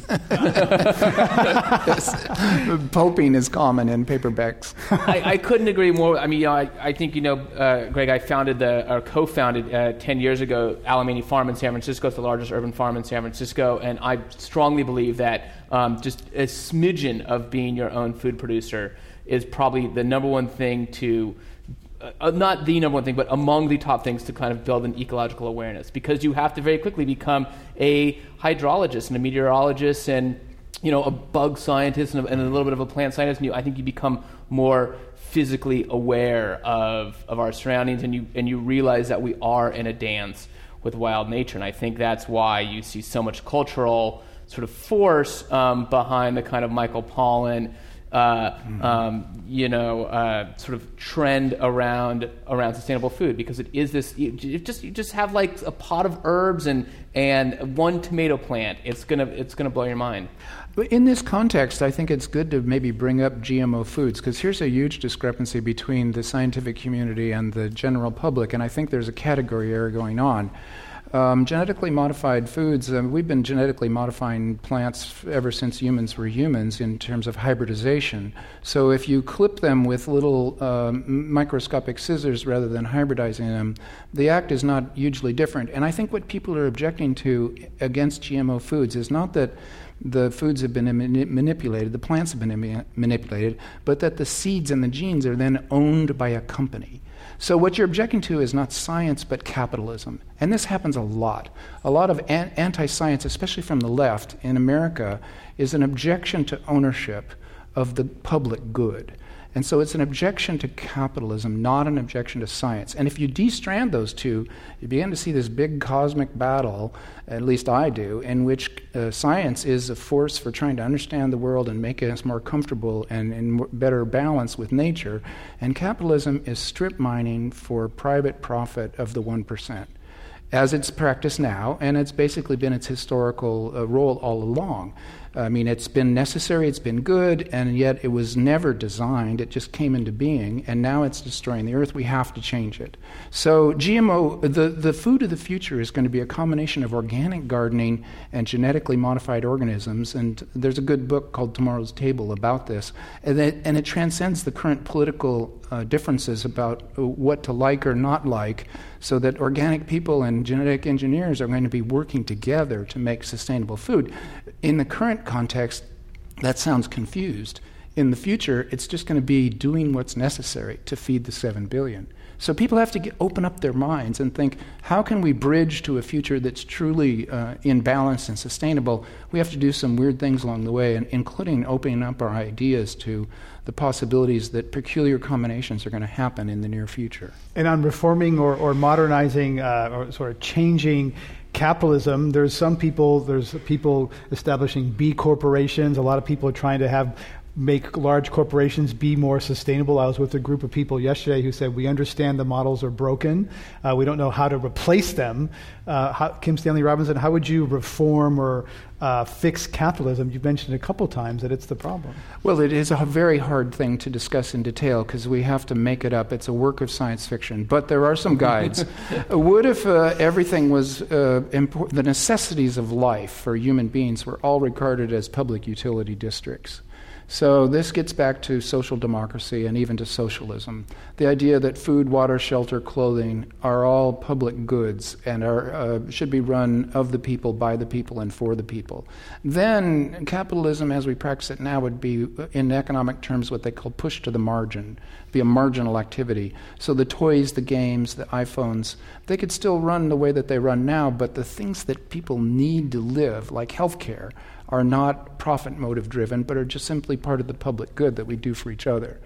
Pulping is common in paperbacks. I, I couldn't agree more. I mean, you know, I, I think, you know, uh, Greg, I founded the, or co-founded uh, ten years ago, Alemany Farm in San Francisco. It's the largest urban farm in San Francisco, and I strongly believe that um, just a smidgen of being your own food producer is probably the number one thing to Uh, not the number one thing, but among the top things to kind of build an ecological awareness, because you have to very quickly become a hydrologist and a meteorologist and, you know, a bug scientist and a, and a little bit of a plant scientist, and you, I think you become more physically aware of, of our surroundings, and you and you realize that we are in a dance with wild nature, and I think that's why you see so much cultural sort of force um, behind the kind of Michael Pollan Uh, mm-hmm. um, you know, uh, sort of trend around around sustainable food, because it is this. You, you just you just have like a pot of herbs and and one tomato plant. It's gonna it's gonna blow your mind. In this context, I think it's good to maybe bring up G M O foods, because here's a huge discrepancy between the scientific community and the general public, and I think there's a category error going on. Um, genetically modified foods, uh, we've been genetically modifying plants f- ever since humans were humans in terms of hybridization. So if you clip them with little um, microscopic scissors rather than hybridizing them, the act is not hugely different. And I think what people are objecting to against G M O foods is not that the foods have been mani- manipulated, the plants have been imi- manipulated, but that the seeds and the genes are then owned by a company. So what you're objecting to is not science, but capitalism. And this happens a lot. A lot of an- anti-science, especially from the left in America, is an objection to ownership of the public good. And so it's an objection to capitalism, not an objection to science. And if you de-strand those two, you begin to see this big cosmic battle, at least I do, in which uh, science is a force for trying to understand the world and make us more comfortable and in more, better balance with nature. And capitalism is strip mining for private profit of the one percent, as it's practiced now, and it's basically been its historical uh, role all along. I mean, it's been necessary, it's been good, and yet it was never designed. It just came into being, and now it's destroying the earth. We have to change it. So G M O, the, the food of the future is going to be a combination of organic gardening and genetically modified organisms, and there's a good book called Tomorrow's Table about this, and it, and it transcends the current political uh, differences about what to like or not like, so that organic people and genetic engineers are going to be working together to make sustainable food. In the current context, that sounds confused. In the future, it's just going to be doing what's necessary to feed the seven billion. So people have to get, open up their minds and think, how can we bridge to a future that's truly uh, in balance and sustainable? We have to do some weird things along the way, and including opening up our ideas to the possibilities that peculiar combinations are going to happen in the near future. And on reforming or, or modernizing uh, or sort of changing capitalism, there's some people, there's people establishing B corporations. A lot of people are trying to have make large corporations be more sustainable. I was with a group of people yesterday who said, we understand the models are broken. Uh, we don't know how to replace them. Uh, how, Kim Stanley Robinson, how would you reform or uh, fix capitalism? You've mentioned a couple times that it's the problem. Well, it is a very hard thing to discuss in detail because we have to make it up. It's a work of science fiction. But there are some guides. What if uh, everything was, uh, impor- the necessities of life for human beings were all regarded as public utility districts? So this gets back to social democracy and even to socialism. The idea that food, water, shelter, clothing are all public goods and are uh, should be run of the people, by the people, and for the people. Then capitalism, as we practice it now, would be, in economic terms, what they call push to the margin, be a marginal activity. So the toys, the games, the iPhones, they could still run the way that they run now, but the things that people need to live, like healthcare, are not profit motive driven, but are just simply part of the public good that we do for each other.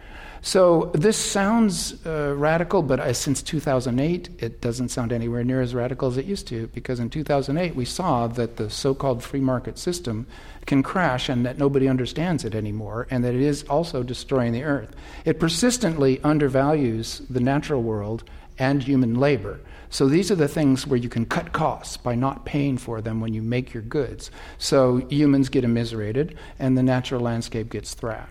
So this sounds uh, radical, but uh, since two thousand eight, it doesn't sound anywhere near as radical as it used to, because in two thousand eight we saw that the so-called free market system can crash and that nobody understands it anymore, and that it is also destroying the earth. It persistently undervalues the natural world and human labor. So these are the things where you can cut costs by not paying for them when you make your goods. So humans get immiserated and the natural landscape gets thrashed.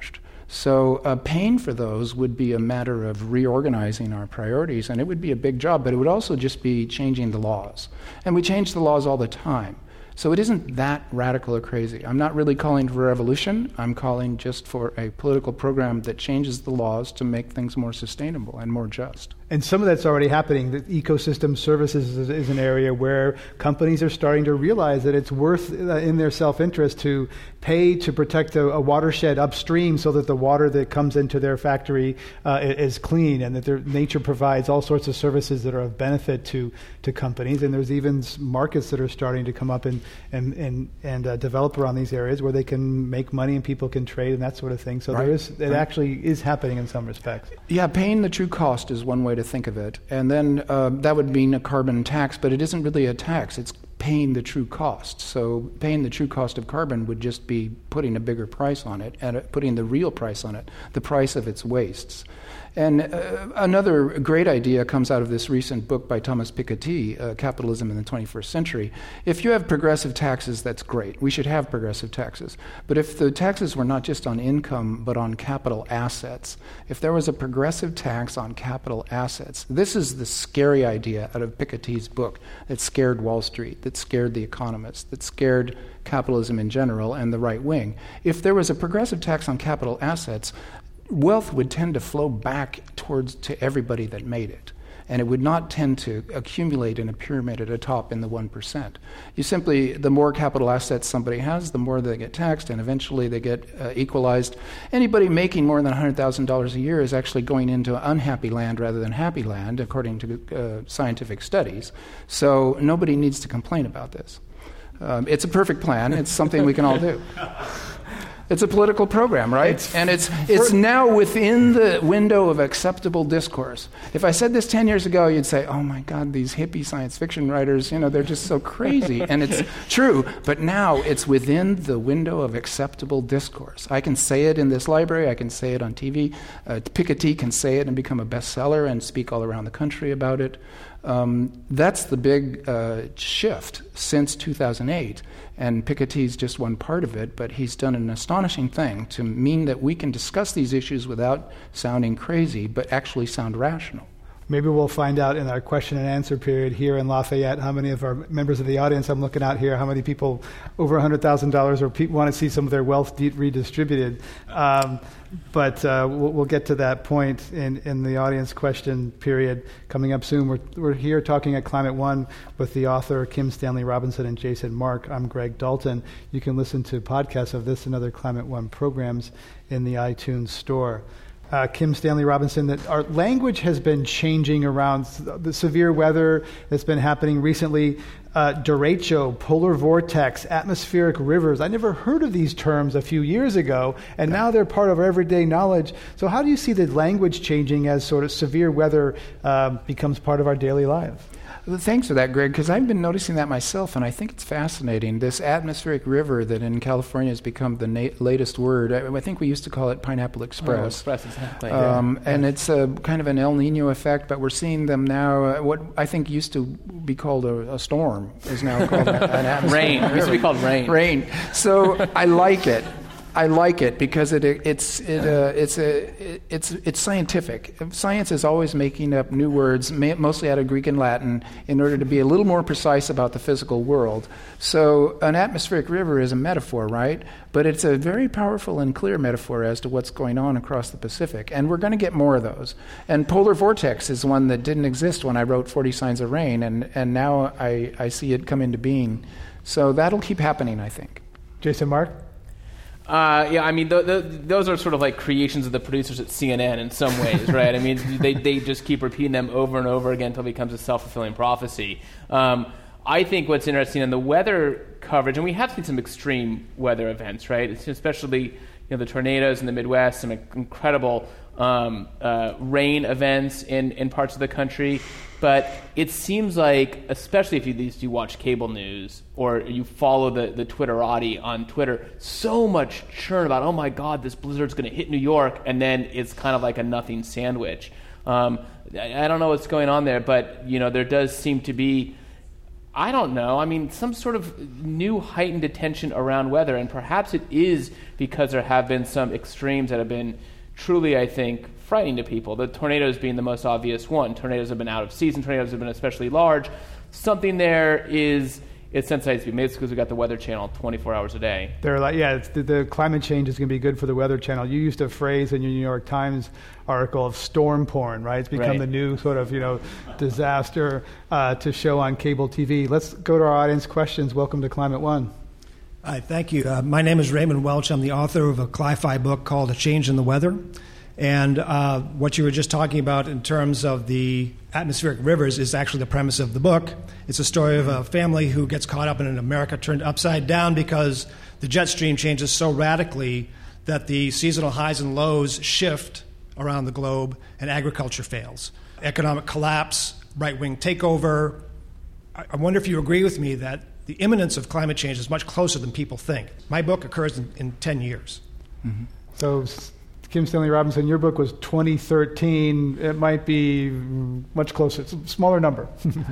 So uh, paying for those would be a matter of reorganizing our priorities, and it would be a big job, but it would also just be changing the laws. And we change the laws all the time. So it isn't that radical or crazy. I'm not really calling for revolution. I'm calling just for a political program that changes the laws to make things more sustainable and more just. And some of that's already happening. The ecosystem services is, is an area where companies are starting to realize that it's worth, uh, in their self-interest, to pay to protect a, a watershed upstream so that the water that comes into their factory uh, is clean, and that their nature provides all sorts of services that are of benefit to, to companies. And there's even markets that are starting to come up and and and, and uh, develop around these areas where they can make money and people can trade and that sort of thing. So right. there is, it right. actually is happening in some respects. Yeah, paying the true cost is one way to think of it. And then uh, that would mean a carbon tax, but it isn't really a tax. It's paying the true cost. So paying the true cost of carbon would just be putting a bigger price on it and uh, putting the real price on it, the price of its wastes. And uh, another great idea comes out of this recent book by Thomas Piketty, uh, Capitalism in the twenty-first Century. If you have progressive taxes, that's great. We should have progressive taxes. But if the taxes were not just on income, but on capital assets, if there was a progressive tax on capital assets, this is the scary idea out of Piketty's book that scared Wall Street, that scared the economists, that scared capitalism in general and the right wing. If there was a progressive tax on capital assets, wealth would tend to flow back towards to everybody that made it, and it would not tend to accumulate in a pyramid at the top in the one percent. You simply, the more capital assets somebody has, the more they get taxed, and eventually they get uh, equalized. Anybody making more than one hundred thousand dollars a year is actually going into unhappy land rather than happy land, according to uh, scientific studies. So nobody needs to complain about this. Um, it's a perfect plan. It's something we can all do. It's a political program, right? It's, and it's it's now within the window of acceptable discourse. If I said this ten years ago, you'd say, oh my God, these hippie science fiction writers, you know, they're just so crazy. And it's true, but now it's within the window of acceptable discourse. I can say it in this library, I can say it on T V. Uh, Piketty can say it and become a bestseller and speak all around the country about it. Um, that's the big uh, shift since two thousand eight. And Piketty's just one part of it, but he's done an astonishing thing to mean that we can discuss these issues without sounding crazy, but actually sound rational. Maybe we'll find out in our question and answer period here in Lafayette how many of our members of the audience, I'm looking out here, how many people over one hundred thousand dollars or pe- want to see some of their wealth de- redistributed. Um, but uh, we'll, we'll get to that point in, in the audience question period coming up soon. We're, we're here talking at Climate One with the author Kim Stanley Robinson and Jason Mark. I'm Greg Dalton. You can listen to podcasts of this and other Climate One programs in the iTunes store. Uh, Kim Stanley Robinson, that our language has been changing around the severe weather that's been happening recently. Uh, derecho, polar vortex, atmospheric rivers. I never heard of these terms a few years ago, and now they're part of our everyday knowledge. So how do you see the language changing as sort of severe weather uh, becomes part of our daily lives? Well, thanks for that, Greg, because I've been noticing that myself, and I think it's fascinating. This atmospheric river that in California has become the na- latest word. I, I think we used to call it Pineapple Express. Oh, Express, exactly. Um, yeah. And it's a kind of an El Nino effect, but we're seeing them now. Uh, what I think used to be called a, a storm is now called an atmospheric rain. It used to be called rain. Rain. So I like it. I like it because it it's it uh, it's a it's it's scientific. Science is always making up new words, mostly out of Greek and Latin, in order to be a little more precise about the physical world. So an atmospheric river is a metaphor, right? But it's a very powerful and clear metaphor as to what's going on across the Pacific, and we're going to get more of those. And polar vortex is one that didn't exist when I wrote forty Signs of Rain, and and now I I see it come into being. So that'll keep happening, I think. Jason Mark? Uh, yeah, I mean, the, the, those are sort of like creations of the producers at C N N in some ways, right? I mean, they, they just keep repeating them over and over again until it becomes a self-fulfilling prophecy. Um, I think what's interesting in the weather coverage, and we have seen some extreme weather events, right? It's especially, you know, the tornadoes in the Midwest, some incredible um, uh, rain events in, in parts of the country. But it seems like, especially if you, you watch cable news or you follow the, the Twitterati on Twitter, so much churn about, oh my God, this blizzard's going to hit New York, and then it's kind of like a nothing sandwich. Um, I, I don't know what's going on there, but you know there does seem to be I don't know. I mean, some sort of new heightened attention around weather, and perhaps it is because there have been some extremes that have been truly, I think, frightening to people. The tornadoes being the most obvious one. Tornadoes have been out of season. Tornadoes have been especially large. Something there is it's sensitized to be. Maybe it's because we got the Weather Channel twenty-four hours a day. They're like, yeah, it's the, the climate change is going to be good for the Weather Channel. You used a phrase in your New York Times article of storm porn, right? It's become Right. the new sort of, you know, disaster uh, to show on cable T V. Let's go to our audience questions. Welcome to Climate One. Hi, thank you. Uh, my name is Raymond Welch. I'm the author of a Cli-Fi book called A Change in the Weather. And uh, what you were just talking about in terms of the atmospheric rivers is actually the premise of the book. It's a story of a family who gets caught up in an America turned upside down because the jet stream changes so radically that the seasonal highs and lows shift around the globe and agriculture fails. Economic collapse, right-wing takeover. I, I wonder if you agree with me that the imminence of climate change is much closer than people think. My book occurs in, in ten years. Mm-hmm. So, Kim Stanley Robinson, your book was twenty thirteen. It might be much closer. It's a smaller number.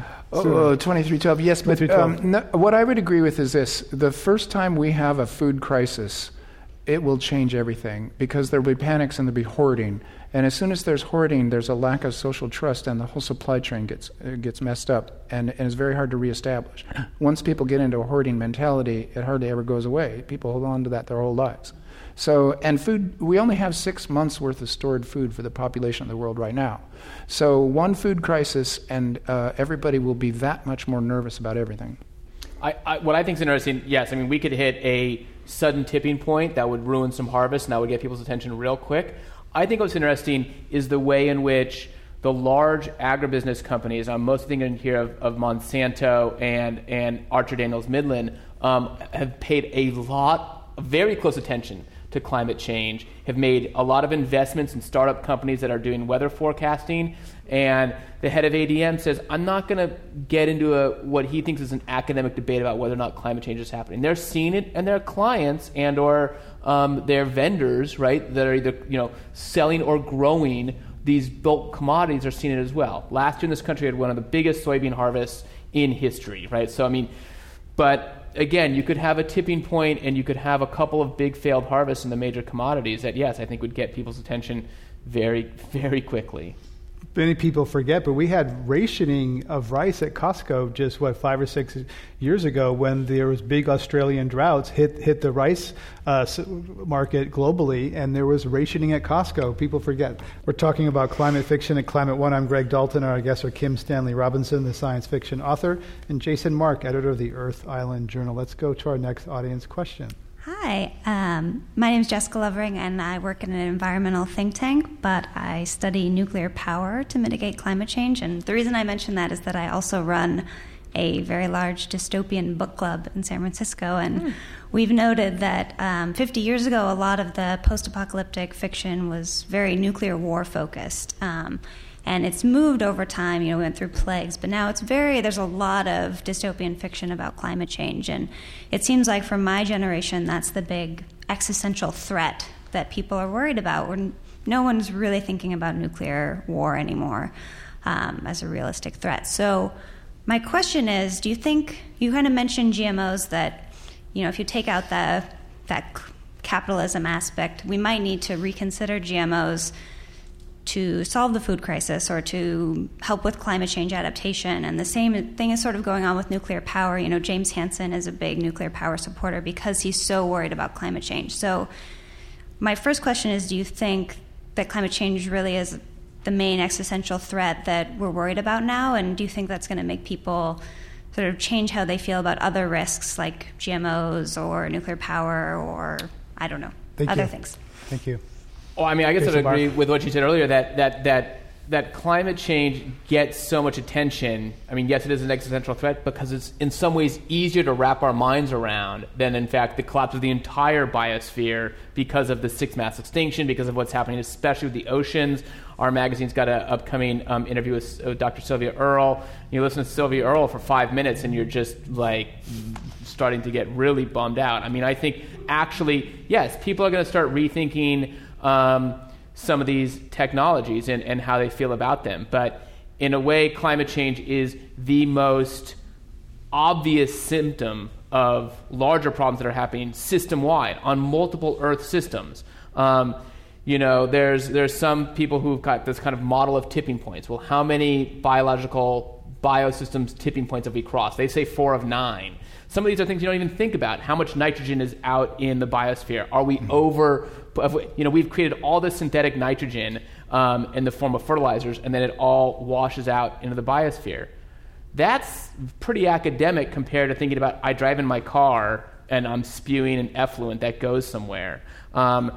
Oh, twenty-three twelve, yes. But twenty-three twelve. um, no, what I would agree with is this. The first time we have a food crisis, it will change everything because there will be panics and there will be hoarding. And as soon as there's hoarding, there's a lack of social trust and the whole supply chain gets uh, gets messed up and, and it's very hard to reestablish. Once people get into a hoarding mentality, it hardly ever goes away. People hold on to that their whole lives. So, and food, we only have six months worth of stored food for the population of the world right now. So one food crisis and uh, everybody will be that much more nervous about everything. I, I, what I think is interesting, yes, I mean, we could hit a sudden tipping point that would ruin some harvest and that would get people's attention real quick. I think what's interesting is the way in which the large agribusiness companies, I'm mostly thinking here of, of Monsanto and, and Archer Daniels Midland, um, have paid a lot, very close attention to climate change, have made a lot of investments in startup companies that are doing weather forecasting. And the head of A D M says, I'm not going to get into a, what he thinks is an academic debate about whether or not climate change is happening. They're seeing it, and their clients and or um, their vendors, right, that are either you know selling or growing these bulk commodities are seeing it as well. Last year in this country had one of the biggest soybean harvests in history, right? So, I mean, but again, you could have a tipping point and you could have a couple of big failed harvests in the major commodities that, yes, I think would get people's attention very, very quickly. Many people forget, but we had rationing of rice at Costco just, what, five or six years ago when there was big Australian droughts hit hit the rice uh, market globally, and there was rationing at Costco. People forget. We're talking about climate fiction at Climate One. I'm Greg Dalton. Our guests are Kim Stanley Robinson, the science fiction author, and Jason Mark, editor of the Earth Island Journal. Let's go to our next audience question. Hi, um, my name is Jessica Lovering, and I work in an environmental think tank, but I study nuclear power to mitigate climate change. And the reason I mention that is that I also run a very large dystopian book club in San Francisco, and mm. we've noted that um, fifty years ago, a lot of the post-apocalyptic fiction was very nuclear war focused. Um, And it's moved over time, you know, we went through plagues, but now it's very, there's a lot of dystopian fiction about climate change. And it seems like for my generation, that's the big existential threat that people are worried about. We're, no one's really thinking about nuclear war anymore um, as a realistic threat. So my question is, do you think, you kind of mentioned G M Os that, you know, if you take out the, that capitalism aspect, we might need to reconsider G M Os to solve the food crisis or to help with climate change adaptation. And the same thing is sort of going on with nuclear power. You know, James Hansen is a big nuclear power supporter because he's so worried about climate change. So my first question is, do you think that climate change really is the main existential threat that we're worried about now? And do you think that's going to make people sort of change how they feel about other risks like G M Os or nuclear power or, I don't know, Thank other you. things? Thank you. Oh, I mean, I guess Jason I would agree Mark. with what you said earlier, that, that, that, that climate change gets so much attention. I mean, yes, it is an existential threat because it's in some ways easier to wrap our minds around than, in fact, the collapse of the entire biosphere because of the sixth mass extinction, because of what's happening, especially with the oceans. Our magazine's got an upcoming um, interview with uh, Doctor Sylvia Earle. You listen to Sylvia Earle for five minutes and you're just, like, starting to get really bummed out. I mean, I think, actually, yes, people are going to start rethinking Um, some of these technologies and, and how they feel about them. But in a way, climate change is the most obvious symptom of larger problems that are happening system-wide on multiple Earth systems. Um, you know, there's there's some people who've got this kind of model of tipping points. Well, how many biological biosystems tipping points have we crossed? They say four of nine. Some of these are things you don't even think about. How much nitrogen is out in the biosphere? Are we over, you know, we've created all this synthetic nitrogen um, in the form of fertilizers, and then it all washes out into the biosphere. That's pretty academic compared to thinking about I drive in my car and I'm spewing an effluent that goes somewhere. Um,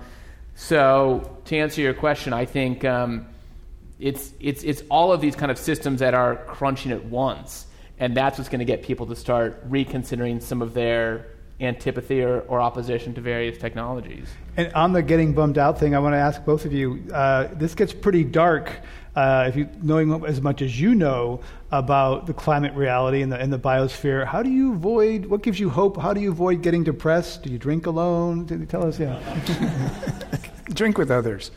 so to answer your question, I think um, it's, it's, it's all of these kind of systems that are crunching at once. And that's what's going to get people to start reconsidering some of their antipathy or, or opposition to various technologies. And on the getting bummed out thing, I want to ask both of you, uh, this gets pretty dark uh, if you knowing as much as you know about the climate reality and the, and the biosphere. How do you avoid, what gives you hope? How do you avoid getting depressed? Do you drink alone? Did you tell us? Yeah. Drink with others.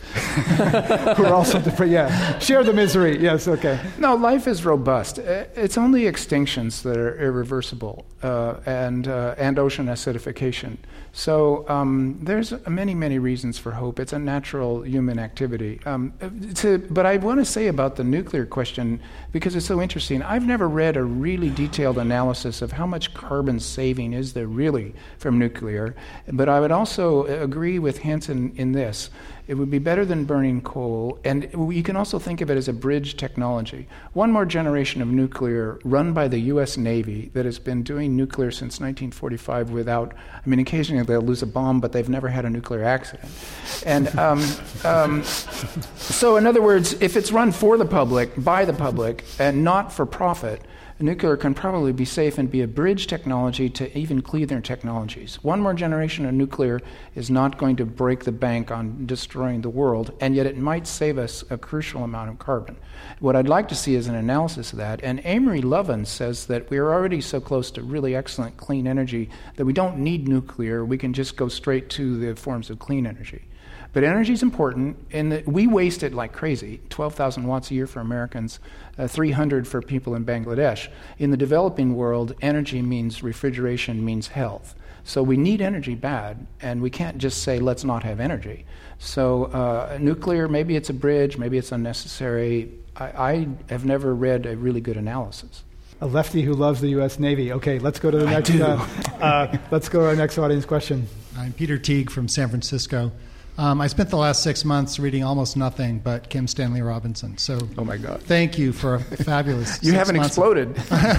Who are also depressed. Yeah. Share the misery. Yes, okay. No, life is robust. It's only extinctions that are irreversible uh, and uh, and ocean acidification. So um, there's many, many reasons for hope. It's a natural human activity. Um, to, but I want to say about the nuclear question, because it's so interesting, I've never read a really detailed analysis of how much carbon saving is there really from nuclear. But I would also agree with Hansen in this. It would be better than burning coal, and you can also think of it as a bridge technology. One more generation of nuclear run by the U S Navy that has been doing nuclear since nineteen forty-five without, I mean, occasionally they'll lose a bomb, but they've never had a nuclear accident. And um, um, so in other words, if it's run for the public, by the public, and not for profit, nuclear can probably be safe and be a bridge technology to even cleaner technologies. One more generation of nuclear is not going to break the bank on destroying the world, and yet it might save us a crucial amount of carbon. What I'd like to see is an analysis of that, and Amory Lovins says that we are already so close to really excellent clean energy that we don't need nuclear, we can just go straight to the forms of clean energy. But energy is important, and we waste it like crazy. twelve thousand watts a year for Americans, uh, three hundred for people in Bangladesh. In the developing world, energy means refrigeration, means health. So we need energy bad, and we can't just say, let's not have energy. So uh, nuclear, maybe it's a bridge, maybe it's unnecessary. I, I have never read a really good analysis. A lefty who loves the U S Navy. Okay, let's go to the I next. do. Uh, uh, let's go to our next audience question. I'm Peter Teague from San Francisco. Um, I spent the last six months reading almost nothing but Kim Stanley Robinson. So, oh my God! Thank you for a fabulous. You six haven't months. exploded.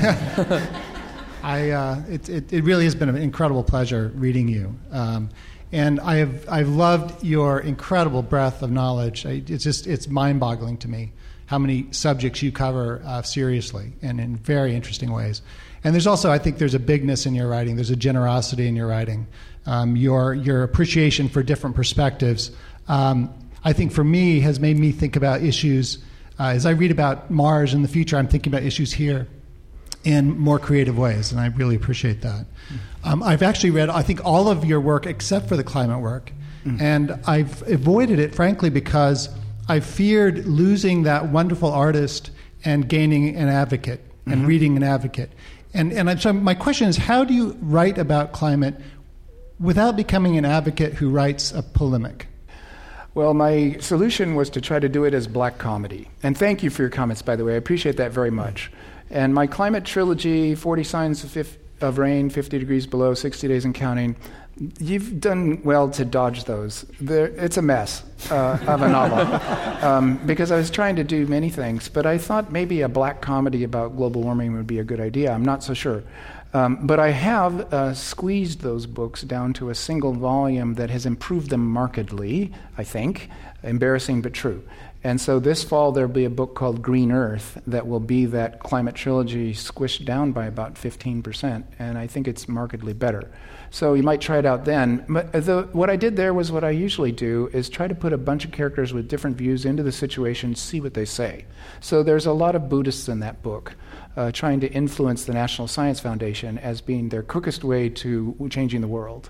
I uh, it, it it really has been an incredible pleasure reading you, um, and I have I've loved your incredible breadth of knowledge. I, it's just it's mind-boggling to me how many subjects you cover uh, seriously and in very interesting ways. And there's also, I think, there's a bigness in your writing. There's a generosity in your writing. Um, your your appreciation for different perspectives, um, I think, for me, has made me think about issues. Uh, as I read about Mars in the future, I'm thinking about issues here in more creative ways, and I really appreciate that. Um, I've actually read, I think, all of your work except for the climate work, mm. and I've avoided it, frankly, because I feared losing that wonderful artist and gaining an advocate and mm-hmm. reading an advocate. And and so my question is, how do you write about climate without becoming an advocate who writes a polemic? Well, my solution was to try to do it as black comedy. And thank you for your comments, by the way. I appreciate that very much. And my climate trilogy, forty Signs of, fif- of Rain, fifty Degrees Below, sixty Days and Counting, you've done well to dodge those. They're, it's a mess uh, of a novel. Um, because I was trying to do many things, but I thought maybe a black comedy about global warming would be a good idea. I'm not so sure. Um, but I have uh, squeezed those books down to a single volume that has improved them markedly, I think. Embarrassing but true. And so this fall there'll be a book called Green Earth that will be that climate trilogy squished down by about fifteen percent, and I think it's markedly better. So you might try it out then. But the, what I did there was what I usually do, is try to put a bunch of characters with different views into the situation, see what they say. So there's a lot of Buddhists in that book, uh, trying to influence the National Science Foundation as being their quickest way to changing the world.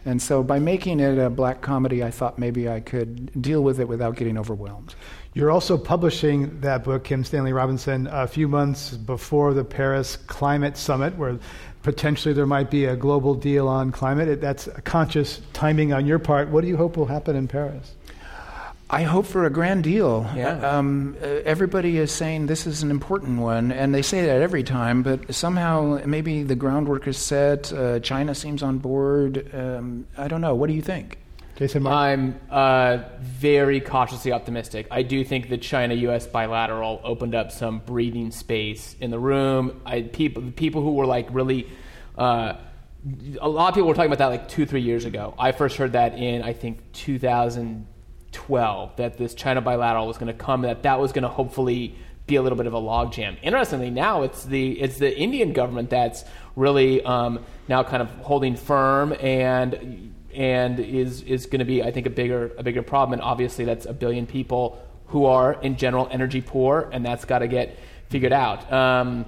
And so by making it a black comedy, I thought maybe I could deal with it without getting overwhelmed. You're also publishing that book, Kim Stanley Robinson, a few months before the Paris Climate Summit, where potentially there might be a global deal on climate. It, that's a conscious timing on your part. What do you hope will happen in Paris? I hope for a grand deal. Yeah. Um, uh, everybody is saying this is an important one, and they say that every time, but somehow maybe the groundwork is set. Uh, China seems on board. Um, I don't know. What do you think? Jason Mark? I'm uh, very cautiously optimistic. I do think the China-U S bilateral opened up some breathing space in the room. I, people, people who were like really, uh, a lot of people were talking about that like two, three years ago. I first heard that in I think two thousand twelve, that this China bilateral was going to come, that that was going to hopefully be a little bit of a logjam. Interestingly, now it's the it's the Indian government that's really um, now kind of holding firm and. and is is going to be, I think, a bigger a bigger problem. And obviously that's a billion people who are, in general, energy poor, and that's got to get figured out. Um,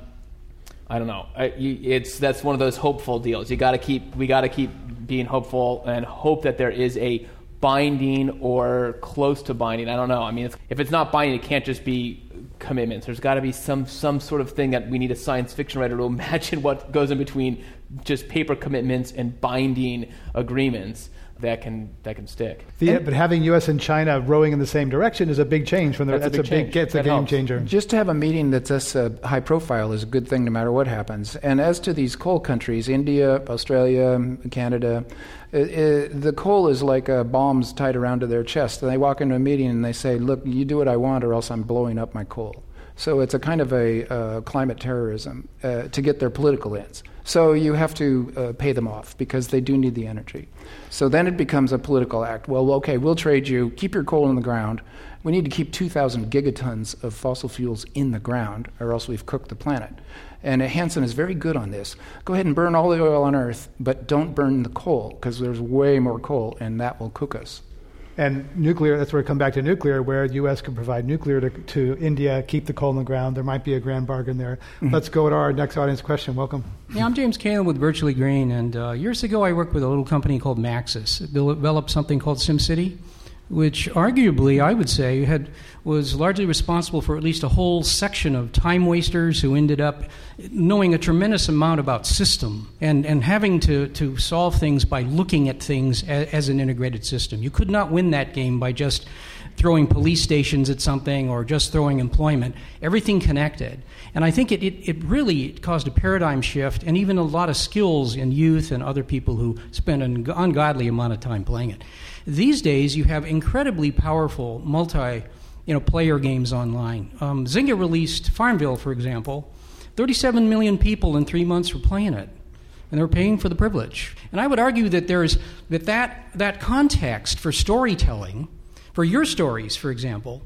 I don't know. I, you, it's that's one of those hopeful deals. You got to keep we got to keep being hopeful and hope that there is a binding or close to binding. I don't know. I mean, it's, if it's not binding, it can't just be commitments. There's got to be some some sort of thing that we need a science fiction writer to imagine what goes in between just paper commitments and binding agreements that can that can stick. The, but having U S and China rowing in the same direction is a big change. From the, that's, that's a big, a big it's a that game helps. changer. Just to have a meeting that's this uh, high profile is a good thing no matter what happens. And as to these coal countries, India, Australia, Canada, it, it, the coal is like uh, bombs tied around to their chest. And they walk into a meeting and they say, look, you do what I want or else I'm blowing up my coal. So it's a kind of a uh, climate terrorism uh, to get their political ends. So you have to uh, pay them off because they do need the energy. So then it becomes a political act. Well, okay, we'll trade you. Keep your coal in the ground. We need to keep two thousand gigatons of fossil fuels in the ground, or else we've cooked the planet. And Hansen is very good on this. Go ahead and burn all the oil on Earth, but don't burn the coal because there's way more coal, and that will cook us. And nuclear, that's where we come back to nuclear, where the U S can provide nuclear to, to India, keep the coal in the ground. There might be a grand bargain there. Mm-hmm. Let's go to our next audience question. Welcome. Yeah, I'm James Kalen with Virtually Green, and uh, years ago I worked with a little company called Maxis. It developed something called SimCity, which arguably, I would say, had was largely responsible for at least a whole section of time wasters who ended up knowing a tremendous amount about system and, and having to, to solve things by looking at things as, as an integrated system. You could not win that game by just throwing police stations at something or just throwing employment. Everything connected. And I think it, it, it really caused a paradigm shift and even a lot of skills in youth and other people who spend an ungodly amount of time playing it. These days, you have incredibly powerful multi, you know, player games online. Um, Zynga released Farmville, for example. thirty-seven million people in three months were playing it, and they were paying for the privilege. And I would argue that there's that that, that context for storytelling, for your stories, for example,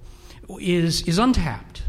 is is untapped.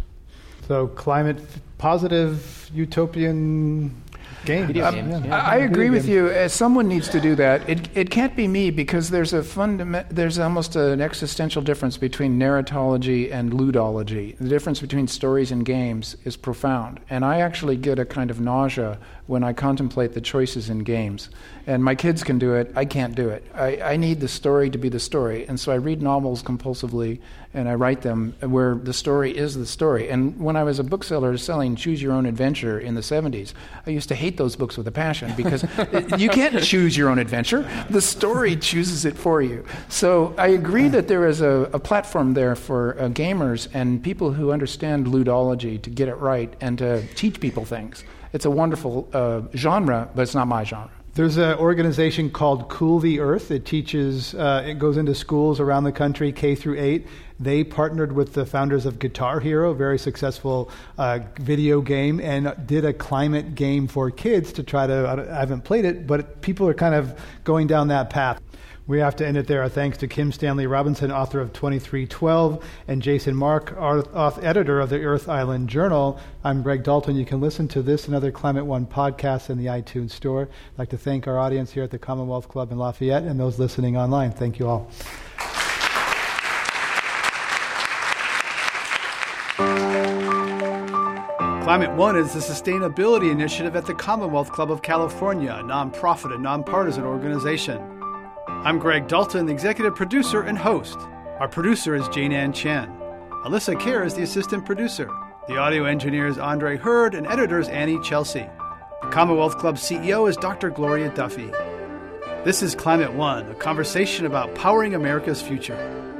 So climate positive utopian game. Video games, Um, yeah. I I agree Video with games. you. Uh, someone needs to do that. It it can't be me because there's a fundament. There's almost an existential difference between narratology and ludology. The difference between stories and games is profound, and I actually get a kind of nausea when I contemplate the choices in games. And my kids can do it. I can't do it. I, I need the story to be the story, and so I read novels compulsively, and I write them where the story is the story. And when I was a bookseller selling Choose Your Own Adventure in the seventies, I used to hate those books with a passion because you can't choose your own adventure. The story chooses it for you. So I agree that there is a, a platform there for uh, gamers and people who understand ludology to get it right and to teach people things. It's a wonderful uh, genre, but it's not my genre. There's an organization called Cool the Earth. It teaches, uh, it goes into schools around the country, K through eight. They partnered with the founders of Guitar Hero, a very successful uh, video game, and did a climate game for kids to try to, I haven't played it, but people are kind of going down that path. We have to end it there. Our thanks to Kim Stanley Robinson, author of twenty-three twelve, and Jason Mark, our, our editor of the Earth Island Journal. I'm Greg Dalton. You can listen to this and other Climate One podcasts in the iTunes Store. I'd like to thank our audience here at the Commonwealth Club in Lafayette and those listening online. Thank you all. Climate One is the sustainability initiative at the Commonwealth Club of California, a nonprofit and nonpartisan organization. I'm Greg Dalton, the executive producer and host. Our producer is Jane Ann Chen. Alyssa Kerr is the assistant producer. The audio engineer is Andre Hurd, and editor is Annie Chelsea. The Commonwealth Club C E O is Doctor Gloria Duffy. This is Climate One, a conversation about powering America's future.